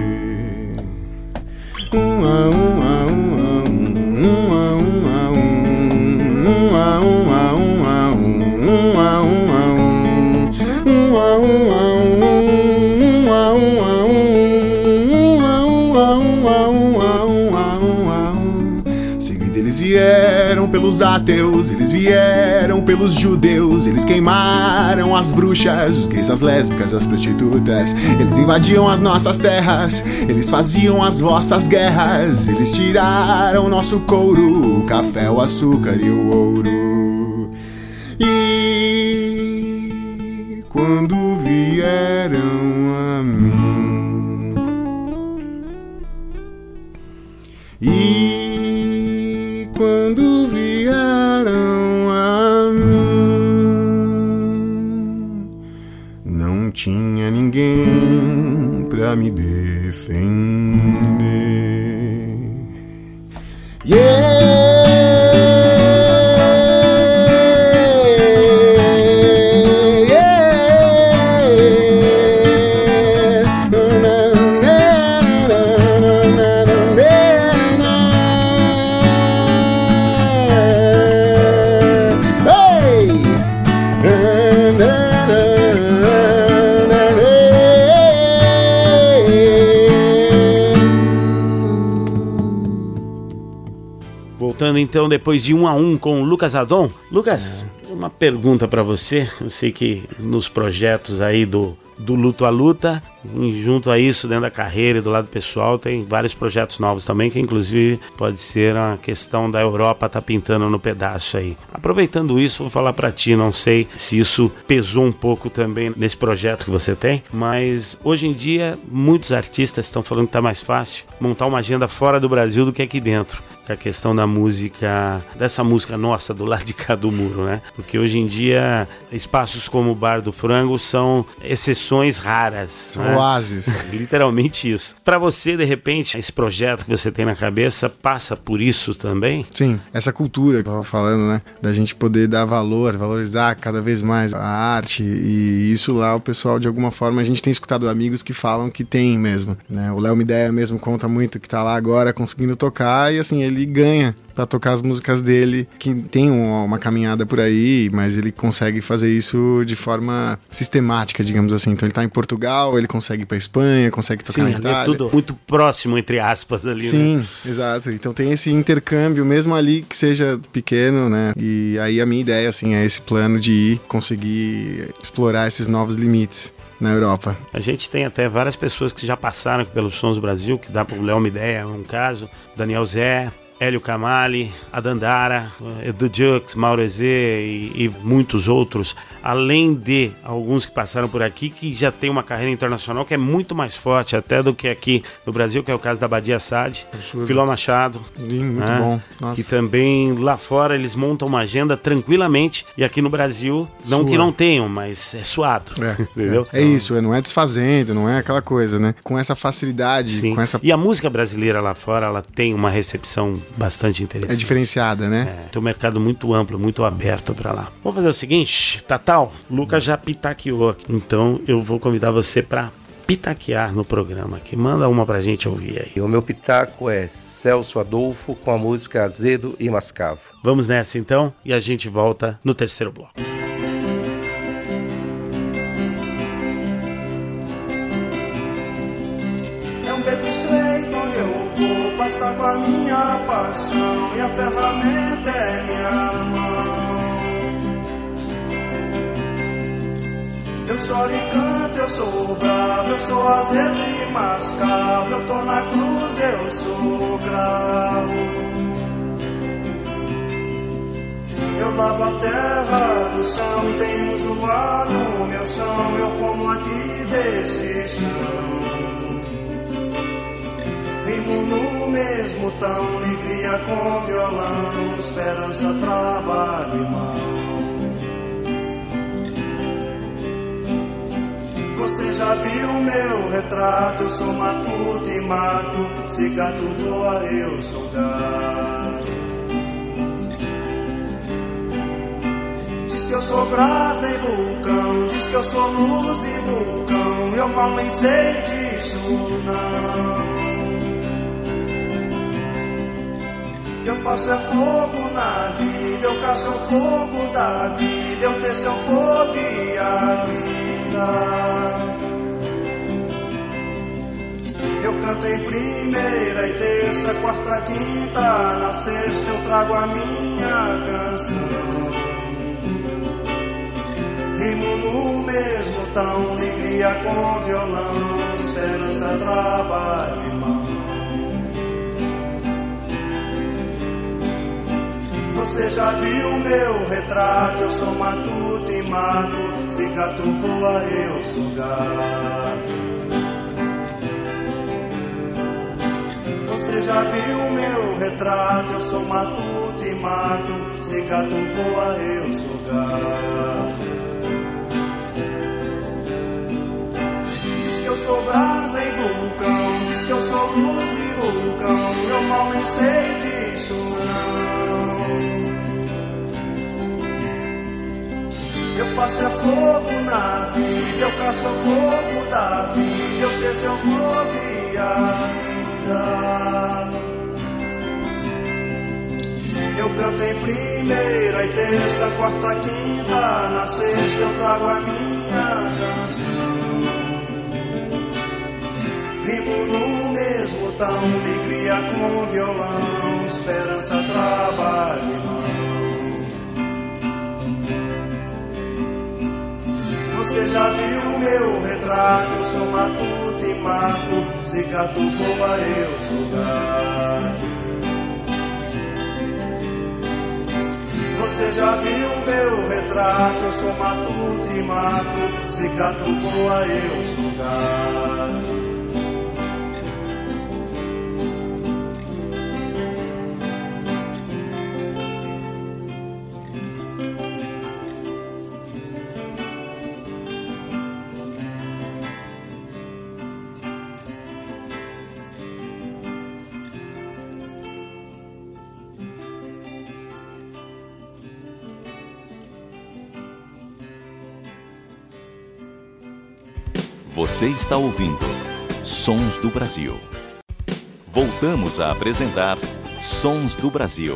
[SPEAKER 5] Um a um a um a um. Um a um a um, um a um a um a um, um a um a um, um a um a um, um a um a um, um a um a um. Seguida eles vieram pelos ateus, eles vieram pelos judeus, eles queimaram as bruxas, os gays, as lésbicas, as prostitutas. Eles invadiam as nossas terras, eles faziam as vossas guerras. Eles tiraram nosso couro, o café, o açúcar e o ouro. E quando vieram a mim, e quando vieram a mim, não tinha ninguém pra me defender.
[SPEAKER 2] voltando então depois de 1 a 1 com o Lucas Adon. Lucas, uma pergunta para você. Eu sei que nos projetos aí do Luto à Luta, e junto a isso, dentro da carreira e do lado pessoal, tem vários projetos novos também, que inclusive pode ser a questão da Europa tá pintando no pedaço aí. Aproveitando isso, vou falar para ti, não sei se isso pesou um pouco também nesse projeto que você tem, mas hoje em dia muitos artistas estão falando que tá mais fácil montar uma agenda fora do Brasil do que aqui dentro. A questão da música, dessa música nossa do lado de cá do muro, né? Porque hoje em dia espaços como o Bar do Frango são exceções raras.
[SPEAKER 3] São
[SPEAKER 2] né?
[SPEAKER 3] oásis.
[SPEAKER 2] Literalmente isso. Para você, de repente, esse projeto que você tem na cabeça passa por isso também?
[SPEAKER 3] Sim, essa cultura que eu tava falando, né? Da gente poder dar valor, valorizar cada vez mais a arte, e isso lá o pessoal, de alguma forma, a gente tem escutado amigos que falam que tem mesmo, né? O Léo Mideia mesmo conta muito que tá lá agora conseguindo tocar, e assim, ele ganha pra tocar as músicas dele, que tem uma caminhada por aí, mas ele consegue fazer isso de forma sistemática, digamos assim. Então ele tá em Portugal, ele consegue ir pra Espanha, consegue tocar na Itália.
[SPEAKER 2] É tudo muito próximo, entre aspas, ali,
[SPEAKER 3] Sim,
[SPEAKER 2] né?
[SPEAKER 3] Exato. Então tem esse intercâmbio, mesmo ali que seja pequeno, né? E aí a minha ideia, assim, é esse plano de ir conseguir explorar esses novos limites na Europa.
[SPEAKER 2] A gente tem até várias pessoas que já passaram aqui pelos Sons do Brasil, que dá pro Léo Mideia, é um caso, Daniel Zé, Hélio Camali, a Dandara, Edu Jux, Mauro Ezê e muitos outros, além de alguns que passaram por aqui, que já tem uma carreira internacional que é muito mais forte até do que aqui no Brasil, que é o caso da Badia Saad, Filó Machado.
[SPEAKER 3] Sim, muito bom. Nossa.
[SPEAKER 2] Que também lá fora eles montam uma agenda tranquilamente, e aqui no Brasil, não que não tenham, mas é suado. Entendeu?
[SPEAKER 3] É isso, não é desfazendo, não é aquela coisa, né? Com essa facilidade,
[SPEAKER 2] Sim.
[SPEAKER 3] com essa...
[SPEAKER 2] E a música brasileira lá fora, ela tem uma recepção bastante interessante.
[SPEAKER 3] É diferenciada, né?
[SPEAKER 2] Tem um mercado muito amplo, muito aberto pra lá. Vamos fazer o seguinte, Tatal, o Lucas já pitaqueou aqui, então eu vou convidar você pra pitaquear no programa aqui. Manda uma pra gente ouvir aí.
[SPEAKER 7] E o meu pitaco é Celso Adolfo com a música Azedo e Mascavo.
[SPEAKER 2] Vamos nessa então, e a gente volta no terceiro bloco.
[SPEAKER 5] É um beco estreito onde eu vou passar com a minha paixão, e a ferramenta é minha mão. Eu choro e canto, eu sou bravo, eu sou azedo e mascavo, eu tô na cruz, eu sou cravo. Eu lavo a terra do chão, tenho joá no meu chão, eu como aqui desse chão. Rimo no mesmo tom, alegria com violão, esperança, trabalho e mão. Você já viu meu retrato? Eu sou matuto e mato, se gato voa eu sou gato. Diz que eu sou brasa e vulcão, diz que eu sou luz e vulcão, eu mal nem sei disso não. Eu faço é fogo na vida, eu caço o fogo da vida, eu teço o fogo e a vida. Eu canto em primeira e terça, quarta, quinta, na sexta eu trago a minha canção. Rimo no mesmo tom, alegria com violão, esperança, trabalho e mão. Você já viu meu retrato? Eu sou matuto e mato, se gato voa eu sou gato. Você já viu meu retrato? Eu sou matuto e mato, se gato voa eu sou gato. Diz que eu sou brasa e vulcão, diz que eu sou luz e vulcão, eu mal nem sei disso não. Eu faço é fogo na vida, eu caço o fogo da vida, eu teço o fogo e a vida. Eu canto em primeira e terça, quarta, quinta, na sexta eu trago a minha canção. Rimo no mesmo tom, alegria alegria com violão, esperança, trabalho e mão. Você já viu meu retrato? Sou matuto e mato, se gato voa eu sou gato. Você já viu meu retrato? Sou matuto e mato, se gato voa eu sou gato.
[SPEAKER 1] Você está ouvindo Sons do Brasil. Voltamos a apresentar Sons do Brasil.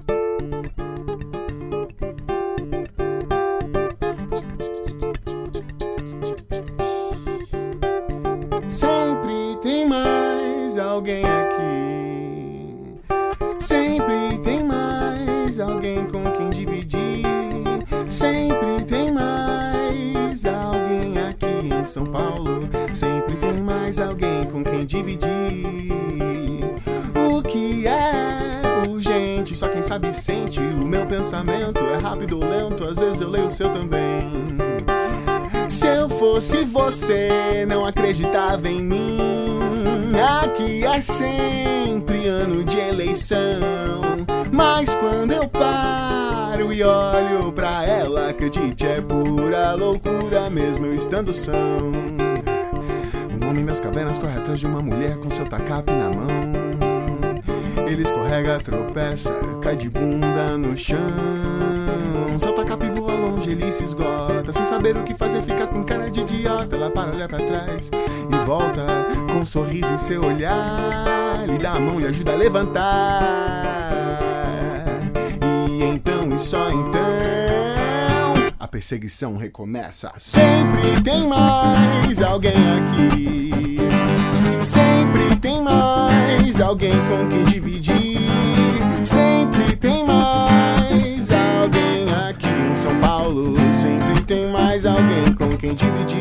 [SPEAKER 5] Sempre tem mais alguém aqui. Sempre tem mais alguém com quem dividir. Sempre tem mais alguém aqui em São Paulo. Sempre tem mais alguém com quem dividir. O que é urgente, só quem sabe sente. O meu pensamento é rápido ou lento, às vezes eu leio o seu também. Se eu fosse você, não acreditava em mim. Aqui é sempre ano de eleição, mas quando eu paro e olho pra ela, acredite, é pura loucura mesmo eu estando são. Um homem das cavernas corre atrás de uma mulher com seu tacape na mão. Ele escorrega, tropeça, cai de bunda no chão. Seu tacape voa longe, ele se esgota. Sem saber o que fazer, fica com cara de idiota. Ela para, olha pra trás e volta com um sorriso em seu olhar. Lhe dá a mão, lhe ajuda a levantar. E então, e só então, a perseguição recomeça. Sempre tem mais alguém aqui. Sempre tem mais alguém com quem dividir. Sempre tem mais alguém aqui em São Paulo. Sempre tem mais alguém com quem dividir.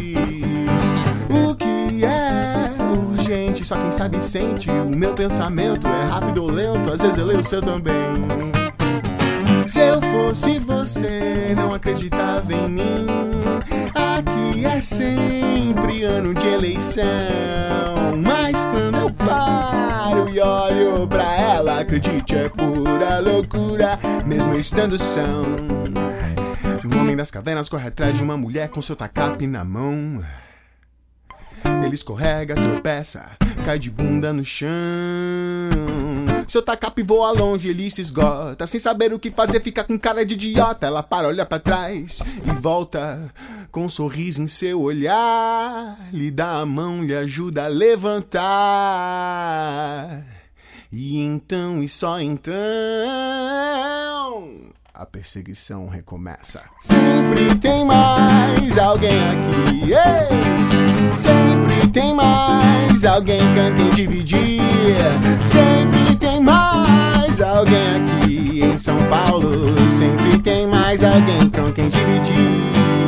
[SPEAKER 5] O que é urgente, só quem sabe sente. O meu pensamento é rápido ou lento, às vezes eu leio o seu também. Se eu fosse você, não acreditava em mim. Aqui é sempre ano de eleição, mas quando eu paro e olho pra ela, acredite, é pura loucura, mesmo eu estando são. Um homem das cavernas corre atrás de uma mulher com seu tacape na mão. Ele escorrega, tropeça, cai de bunda no chão. Seu tacape voa longe, ele se esgota. Sem saber o que fazer, fica com cara de idiota. Ela para, olha pra trás e volta com um sorriso em seu olhar. Lhe dá a mão, lhe ajuda a levantar. E então, e só então, a perseguição recomeça. Sempre tem mais alguém aqui, ei! Sempre tem mais alguém com quem dividir. Sempre tem mais alguém aqui em São Paulo. Sempre tem mais alguém com quem dividir.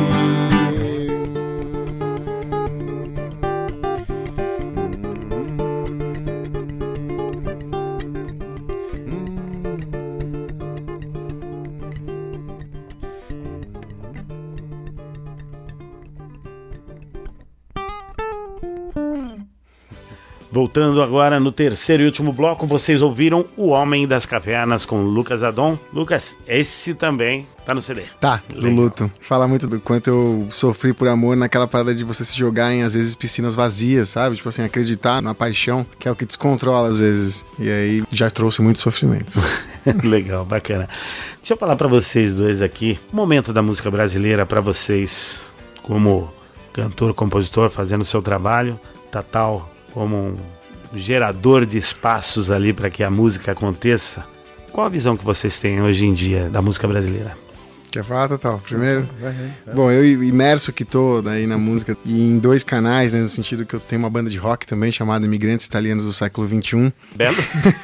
[SPEAKER 2] Voltando agora no terceiro e último bloco, vocês ouviram O Homem das Cavernas com Lucas Adon. Lucas, esse também tá no CD.
[SPEAKER 3] Tá, do Luto. Fala muito do quanto eu sofri por amor naquela parada de você se jogar em, às vezes, piscinas vazias, sabe? Tipo assim, acreditar na paixão, que é o que descontrola às vezes. E aí já trouxe muitos sofrimentos.
[SPEAKER 2] Legal, bacana. Deixa eu falar pra vocês dois aqui, momento da música brasileira pra vocês, como cantor, compositor, fazendo o seu trabalho, Tatal como um gerador de espaços ali para que a música aconteça. Qual a visão que vocês têm hoje em dia da música brasileira?
[SPEAKER 3] Quer falar, Total? Primeiro? Vai. Bom, eu imerso que tô aí na música e em 2 canais, né? No sentido que eu tenho uma banda de rock também chamada Imigrantes Italianos do Século XXI.
[SPEAKER 2] Belo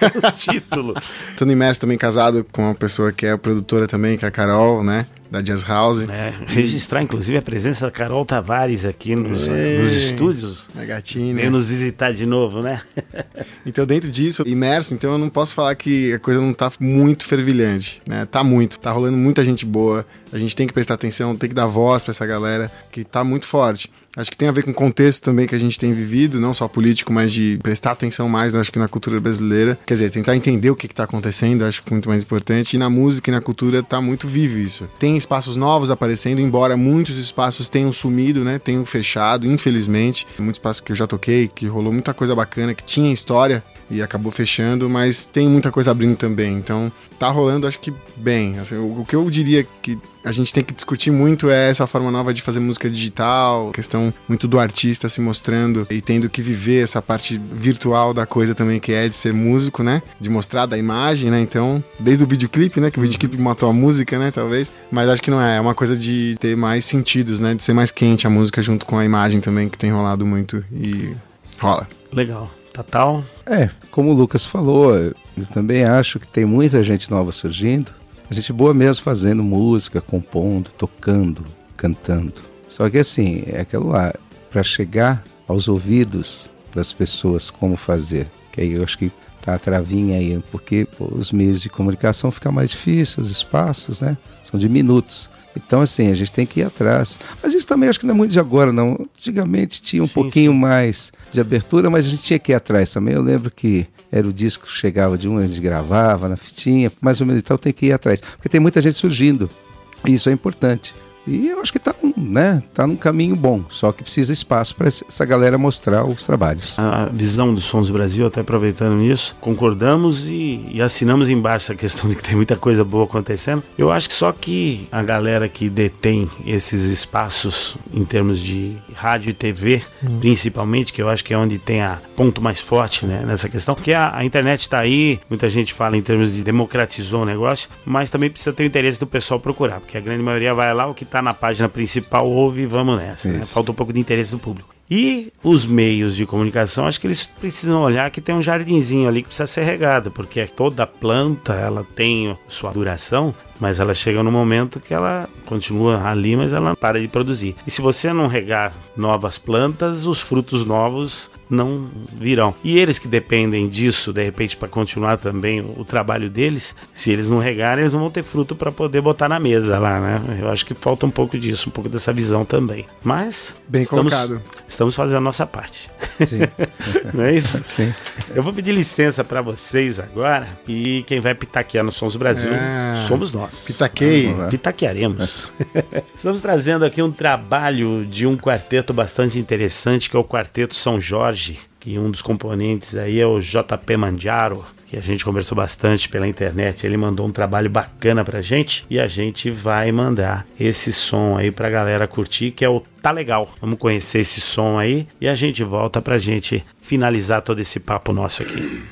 [SPEAKER 2] título.
[SPEAKER 3] Tô imerso também, casado com uma pessoa que é produtora também, que é a Carol, né? Da Jazz House.
[SPEAKER 2] Registrar, inclusive, a presença da Carol Tavares aqui nos estúdios.
[SPEAKER 3] A gatinha.
[SPEAKER 2] Veio nos visitar de novo, né?
[SPEAKER 3] Então, dentro disso, imerso, então eu não posso falar que a coisa não tá muito fervilhante, né? Tá rolando muita gente boa, a gente tem que prestar atenção, tem que dar voz pra essa galera que tá muito forte. Acho que tem a ver com o contexto também que a gente tem vivido, não só político, mas de prestar atenção mais, acho que na cultura brasileira. Quer dizer, tentar entender o que está acontecendo, acho que é muito mais importante. E na música e na cultura tá muito vivo isso. Tem espaços novos aparecendo, embora muitos espaços tenham sumido, né? Tenham fechado, infelizmente. Muitos espaços que eu já toquei, que rolou muita coisa bacana, que tinha história e acabou fechando, mas tem muita coisa abrindo também. Então, tá rolando, acho que bem. Assim, o que eu diria que a gente tem que discutir muito é essa forma nova de fazer música digital, questão muito do artista se mostrando e tendo que viver essa parte virtual da coisa também, que é de ser músico, né? De mostrar da imagem, né? Então, desde o videoclipe, né? Que o videoclipe matou a música, né? Talvez. Mas acho que não é. É uma coisa de ter mais sentidos, né? De ser mais quente a música junto com a imagem também, que tem rolado muito e rola.
[SPEAKER 2] Legal. Total.
[SPEAKER 4] Como o Lucas falou, eu também acho que tem muita gente nova surgindo. A gente boa mesmo fazendo música, compondo, tocando, cantando. Só que assim, é aquilo lá, para chegar aos ouvidos das pessoas, como fazer? Que aí eu acho que tá a travinha aí, porque os meios de comunicação ficam mais difíceis, os espaços, né? São de minutos. Então, assim, a gente tem que ir atrás. Mas isso também acho que não é muito de agora, não. Antigamente tinha um pouquinho mais de abertura, mas a gente tinha que ir atrás também. Eu lembro que era o disco que chegava de a gente gravava na fitinha, mais ou menos, então tem que ir atrás. Porque tem muita gente surgindo, e isso é importante. E eu acho que tá num caminho bom, só que precisa espaço para essa galera mostrar os trabalhos.
[SPEAKER 2] A visão do Sons do Brasil, até aproveitando nisso, concordamos e assinamos embaixo a questão de que tem muita coisa boa acontecendo. Eu acho que só que a galera que detém esses espaços em termos de rádio e TV, principalmente, que eu acho que é onde tem a ponto mais forte, né, nessa questão, porque a internet tá aí, muita gente fala em termos de democratizou o negócio, mas também precisa ter o interesse do pessoal procurar, porque a grande maioria vai lá, o que tá na página principal ouve e vamos nessa, né? Falta um pouco de interesse do público. E os meios de comunicação, acho que eles precisam olhar que tem um jardinzinho ali que precisa ser regado, porque toda planta, ela tem sua duração, mas ela chega no momento que ela continua ali, mas ela para de produzir. E se você não regar novas plantas, os frutos novos não virão. E eles que dependem disso, de repente, para continuar também o trabalho deles, se eles não regarem, eles não vão ter fruto para poder botar na mesa lá, né? Eu acho que falta um pouco disso, um pouco dessa visão também. Mas
[SPEAKER 3] bem colocado.
[SPEAKER 2] Estamos fazendo a nossa parte.
[SPEAKER 4] Sim.
[SPEAKER 2] Não é isso?
[SPEAKER 4] Sim.
[SPEAKER 2] Eu vou pedir licença para vocês agora, e quem vai pitaquear no Sons do Brasil somos nós. Pitaquearemos. Estamos trazendo aqui um trabalho de um quarteto bastante interessante, que é o Quarteto São Jorge, que um dos componentes aí é o JP Mangiaro, que a gente conversou bastante pela internet. Ele mandou um trabalho bacana pra gente e a gente vai mandar esse som aí pra galera curtir, que é o Tá Legal. Vamos conhecer esse som aí e a gente volta pra gente finalizar todo esse papo nosso aqui.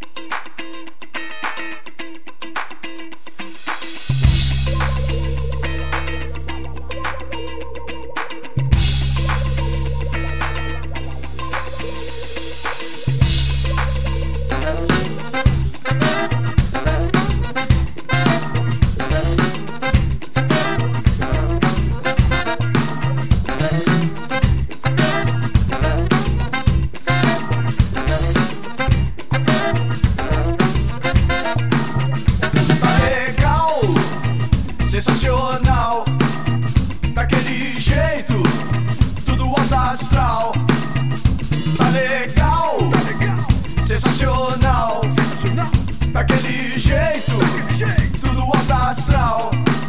[SPEAKER 5] Sensacional, daquele jeito, tudo alto astral. Tá legal, sensacional, daquele jeito, tudo alto astral.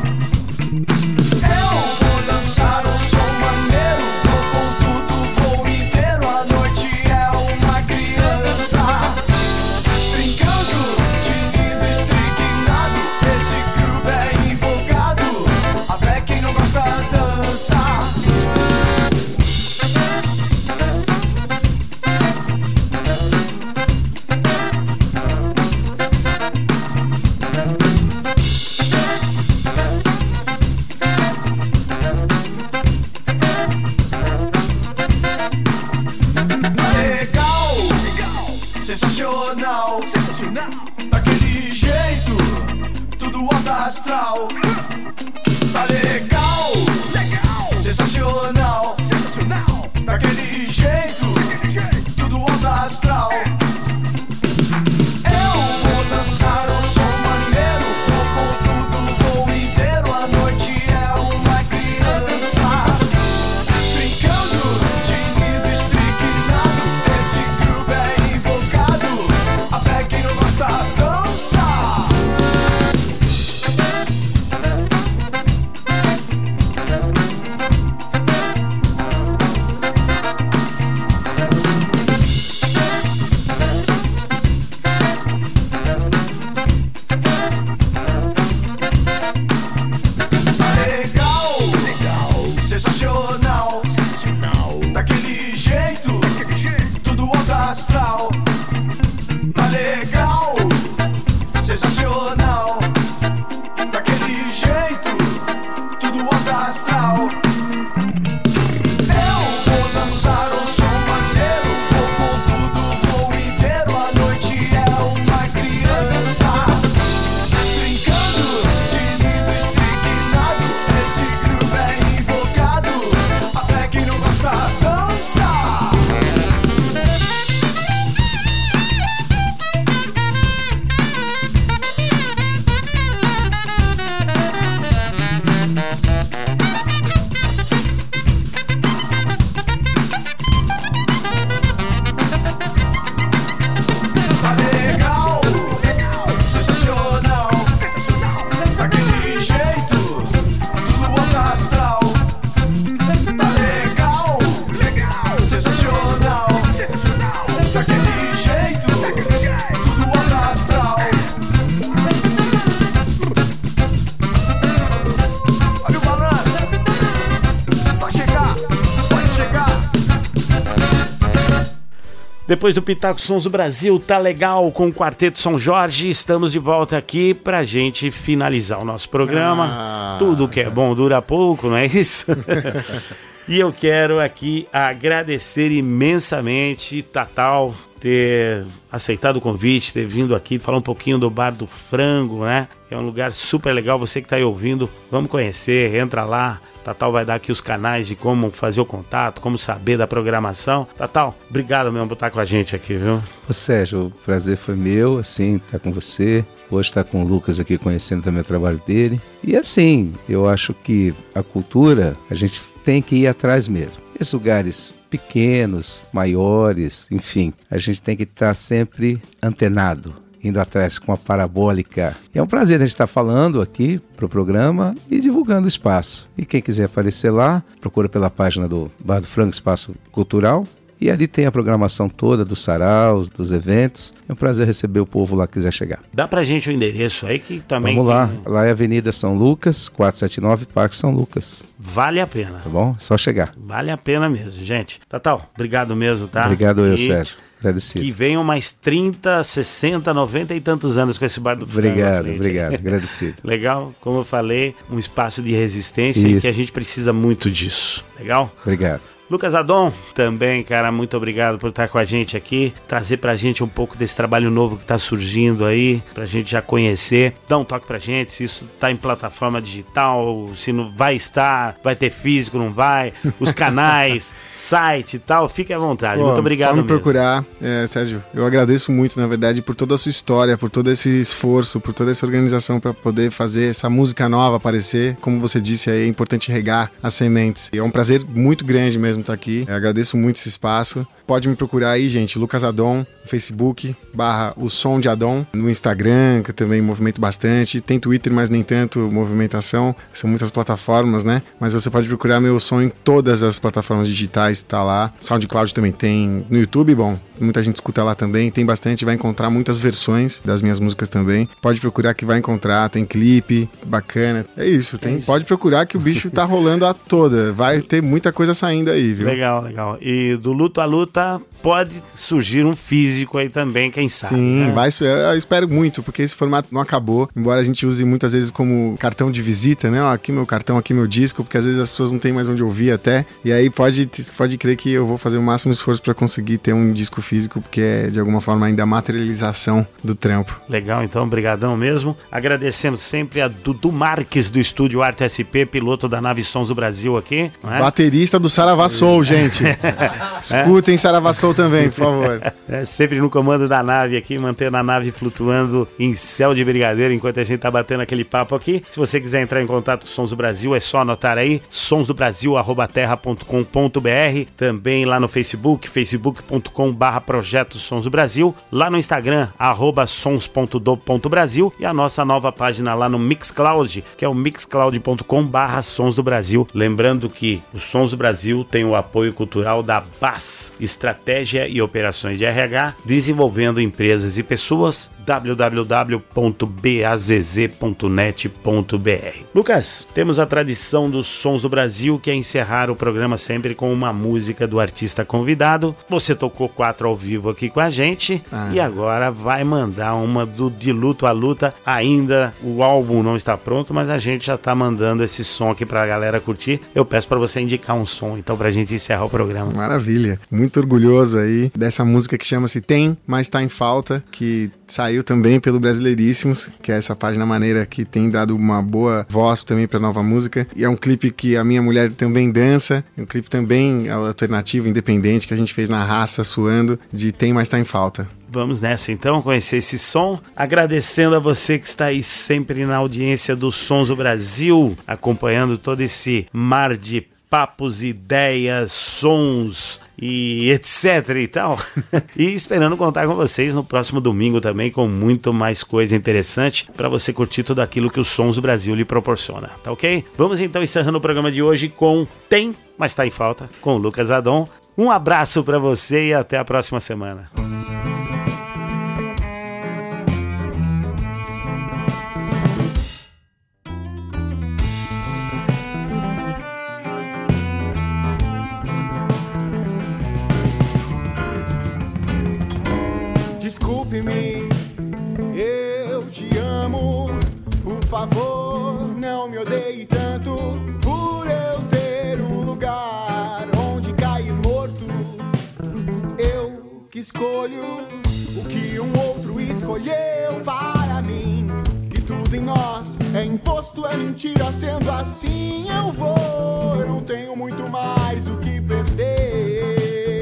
[SPEAKER 5] Eu vou dançar um som maneiro, vou com tudo, vou inteiro. A noite é uma criança brincando, tímido, estricnado. Esse groove é invocado, até quem não gosta dança. alta astral. Tá legal, sensacional, daquele jeito, tudo alta astral. Eu vou dançar um som maneiro, vou com tudo, vou inteiro. A noite é uma criança brincando de nido estricnado. Esse groove é invocado, até quem não gosta dança. Sensacional, daquele jeito, tudo alta astral. Tá legal, sensacional, daquele jeito, tudo alta astral. Eu vou dançar um som maneiro, vou com tudo, vou inteiro. A noite é uma criança brincando de nido estricnado. Esse groove é invocado, até quem não gosta dança. Tá legal, sensacional, daquele jeito, tudo alta astral. Tá legal, sensacional, daquele jeito, tudo alta astral. Olha o malandro, vai chegar, pode chegar.
[SPEAKER 2] Depois do Pitaco Sons do Brasil, Tá Legal, com o Quarteto São Jorge, estamos de volta aqui pra gente finalizar o nosso programa. Tudo que é bom dura pouco, não é isso? E eu quero aqui agradecer imensamente, Tatal, ter aceitado o convite, ter vindo aqui falar um pouquinho do Bar do Frango, né? Que é um lugar super legal, você que tá aí ouvindo, vamos conhecer, entra lá. Tatal vai dar aqui os canais de como fazer o contato, como saber da programação. Tatal, obrigado mesmo por estar com a gente aqui, viu?
[SPEAKER 4] Ô Sérgio, o prazer foi meu, assim, estar com você. Hoje estar com o Lucas aqui, conhecendo também o trabalho dele. E assim, eu acho que a cultura, a gente tem que ir atrás mesmo. Esses lugares pequenos, maiores, enfim, a gente tem que estar sempre antenado, indo atrás com a parabólica. E é um prazer a gente estar falando aqui pro programa e divulgando o espaço. E quem quiser aparecer lá, procura pela página do Bar do Frango Espaço Cultural. E ali tem a programação toda dos saraus, dos eventos. É um prazer receber o povo lá que quiser chegar.
[SPEAKER 2] Dá pra gente o endereço aí que também...
[SPEAKER 4] Vamos lá. Lá é Avenida São Lucas, 479, Parque São Lucas.
[SPEAKER 2] Vale a pena.
[SPEAKER 4] Tá bom? Só chegar.
[SPEAKER 2] Vale a pena mesmo, gente. Tatal, obrigado mesmo, tá?
[SPEAKER 4] Obrigado eu, Sérgio. Agradecido.
[SPEAKER 2] Que venham mais 30, 60, 90 e tantos anos com esse Bar do Frango.
[SPEAKER 4] Obrigado. Agradecido.
[SPEAKER 2] Legal? Como eu falei, um espaço de resistência e que a gente precisa muito disso. Legal?
[SPEAKER 4] Obrigado.
[SPEAKER 2] Lucas Adon, também, cara, muito obrigado por estar com a gente aqui, trazer pra gente um pouco desse trabalho novo que tá surgindo aí, pra gente já conhecer. Dá um toque pra gente, se isso tá em plataforma digital, se não vai estar, vai ter físico, não vai, os canais, site e tal, fique à vontade. Muito obrigado
[SPEAKER 3] mesmo.
[SPEAKER 2] Só me
[SPEAKER 3] procurar, Sérgio, eu agradeço muito, na verdade, por toda a sua história, por todo esse esforço, por toda essa organização pra poder fazer essa música nova aparecer. Como você disse aí, é importante regar as sementes. E é um prazer muito grande mesmo estar aqui. Eu agradeço muito esse espaço. Pode me procurar aí, gente, Lucas Adon, no Facebook, /O Som de Adon, no Instagram, que eu também movimento bastante. Tem Twitter, mas nem tanto movimentação. São muitas plataformas, né? Mas você pode procurar meu som em todas as plataformas digitais, tá lá. SoundCloud também tem. No YouTube, bom, muita gente escuta lá também. Tem bastante, vai encontrar muitas versões das minhas músicas também. Pode procurar que vai encontrar, tem clipe, bacana. É isso, pode procurar que o bicho tá rolando a toda. Vai ter muita coisa saindo aí, viu?
[SPEAKER 2] Legal. E do Luto a Luto, luta, pode surgir um físico aí também, quem sabe.
[SPEAKER 3] Sim,
[SPEAKER 2] né?
[SPEAKER 3] eu espero muito, porque esse formato não acabou, embora a gente use muitas vezes como cartão de visita, né? Ó, aqui meu cartão, aqui meu disco, porque às vezes as pessoas não têm mais onde ouvir até, e aí pode crer que eu vou fazer o máximo esforço para conseguir ter um disco físico, porque é de alguma forma ainda a materialização do trampo.
[SPEAKER 2] Legal, então, brigadão mesmo. Agradecendo sempre a Dudu Marques do Estúdio Arte SP, piloto da nave Sons do Brasil aqui, não é?
[SPEAKER 3] Baterista do Saravá Soul, gente. Escutem Saravá Soul também, por favor.
[SPEAKER 2] Sempre no comando da nave aqui, mantendo a nave flutuando em céu de brigadeiro enquanto a gente tá batendo aquele papo aqui. Se você quiser entrar em contato com Sons do Brasil, é só anotar aí, sonsdobrasil@terra.com.br, também lá no Facebook, facebook.com/projeto Sons do Brasil, lá no Instagram, @sons.do.brasil, e a nossa nova página lá no Mixcloud, que é o mixcloud.com/Sons do Brasil. Lembrando que o Sons do Brasil tem o apoio cultural da BAS, Estratégia e Operações de RH, desenvolvendo empresas e pessoas, www.bazz.net.br. Lucas, temos a tradição dos Sons do Brasil, que é encerrar o programa sempre com uma música do artista convidado. Você tocou 4 ao vivo aqui com a gente, e agora vai mandar uma De Luto a Luta. Ainda o álbum não está pronto, mas a gente já tá mandando esse som aqui pra galera curtir. Eu peço pra você indicar um som, então, pra gente encerrar o programa.
[SPEAKER 3] Maravilha, muito orgulhoso aí dessa música que chama-se Tem, Mas Tá em Falta, que saiu também pelo Brasileiríssimos, que é essa página maneira que tem dado uma boa voz também pra nova música, e é um clipe que a minha mulher também dança, é um clipe também alternativo, independente, que a gente fez na raça, suando, de Tem, Mas Tá em Falta.
[SPEAKER 2] Vamos nessa então, conhecer esse som, agradecendo a você que está aí sempre na audiência dos Sons do Brasil, acompanhando todo esse mar de papos, ideias, sons e etc e tal. E esperando contar com vocês no próximo domingo também, com muito mais coisa interessante para você curtir tudo aquilo que os Sons do Brasil lhe proporciona, tá ok? Vamos então encerrando o programa de hoje com Tem, Mas Tá em Falta, com o Lucas Adon. Um abraço para você e até a próxima semana.
[SPEAKER 5] Desculpe-me, eu te amo. Por favor, não me odeie tanto. Por eu ter um lugar onde cair morto, eu que escolho o que um outro escolheu para mim. Que tudo em nós é imposto, é mentira. Sendo assim eu vou, eu não tenho muito mais o que perder.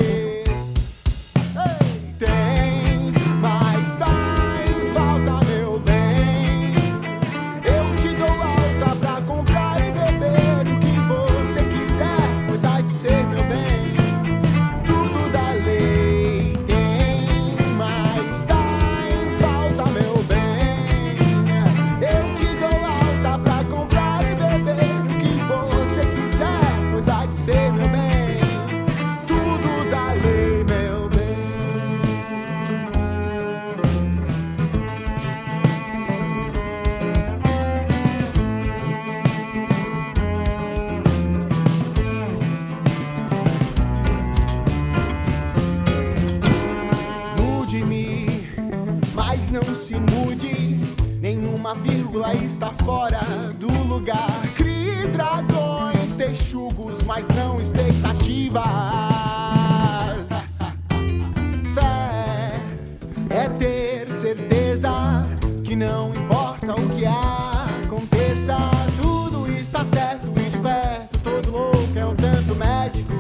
[SPEAKER 5] Vírgula está fora do lugar. Crie dragões, texugos, mas não expectativas. Fé é ter certeza que não importa o que aconteça, tudo está certo e de perto. Todo louco é um tanto médico.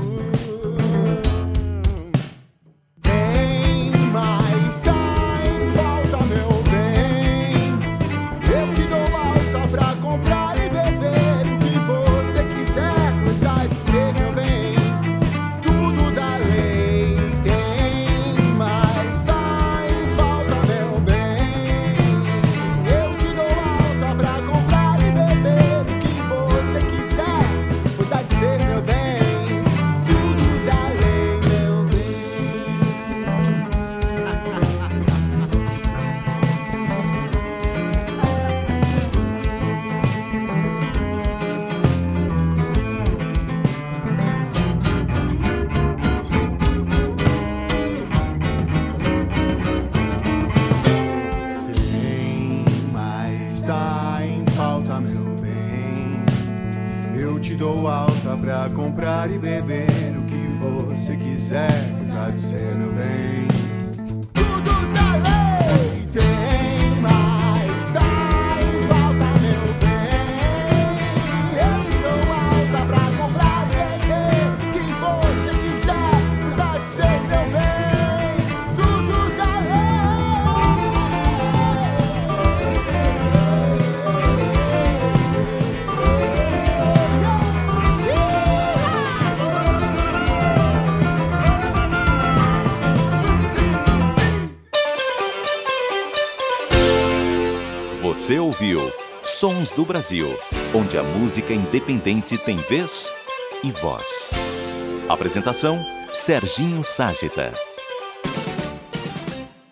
[SPEAKER 5] volta, meu bem. Eu te dou alta pra comprar e beber o que você quiser, apesar de ser, meu bem. Tudo da lei tem mais, dá em volta, meu bem. Eu te dou alta pra comprar e beber o que você quiser, apesar de ser, meu bem. Tudo da
[SPEAKER 1] Você ouviu Sons do Brasil, onde a música independente tem vez e voz. Apresentação: Serginho Ságita.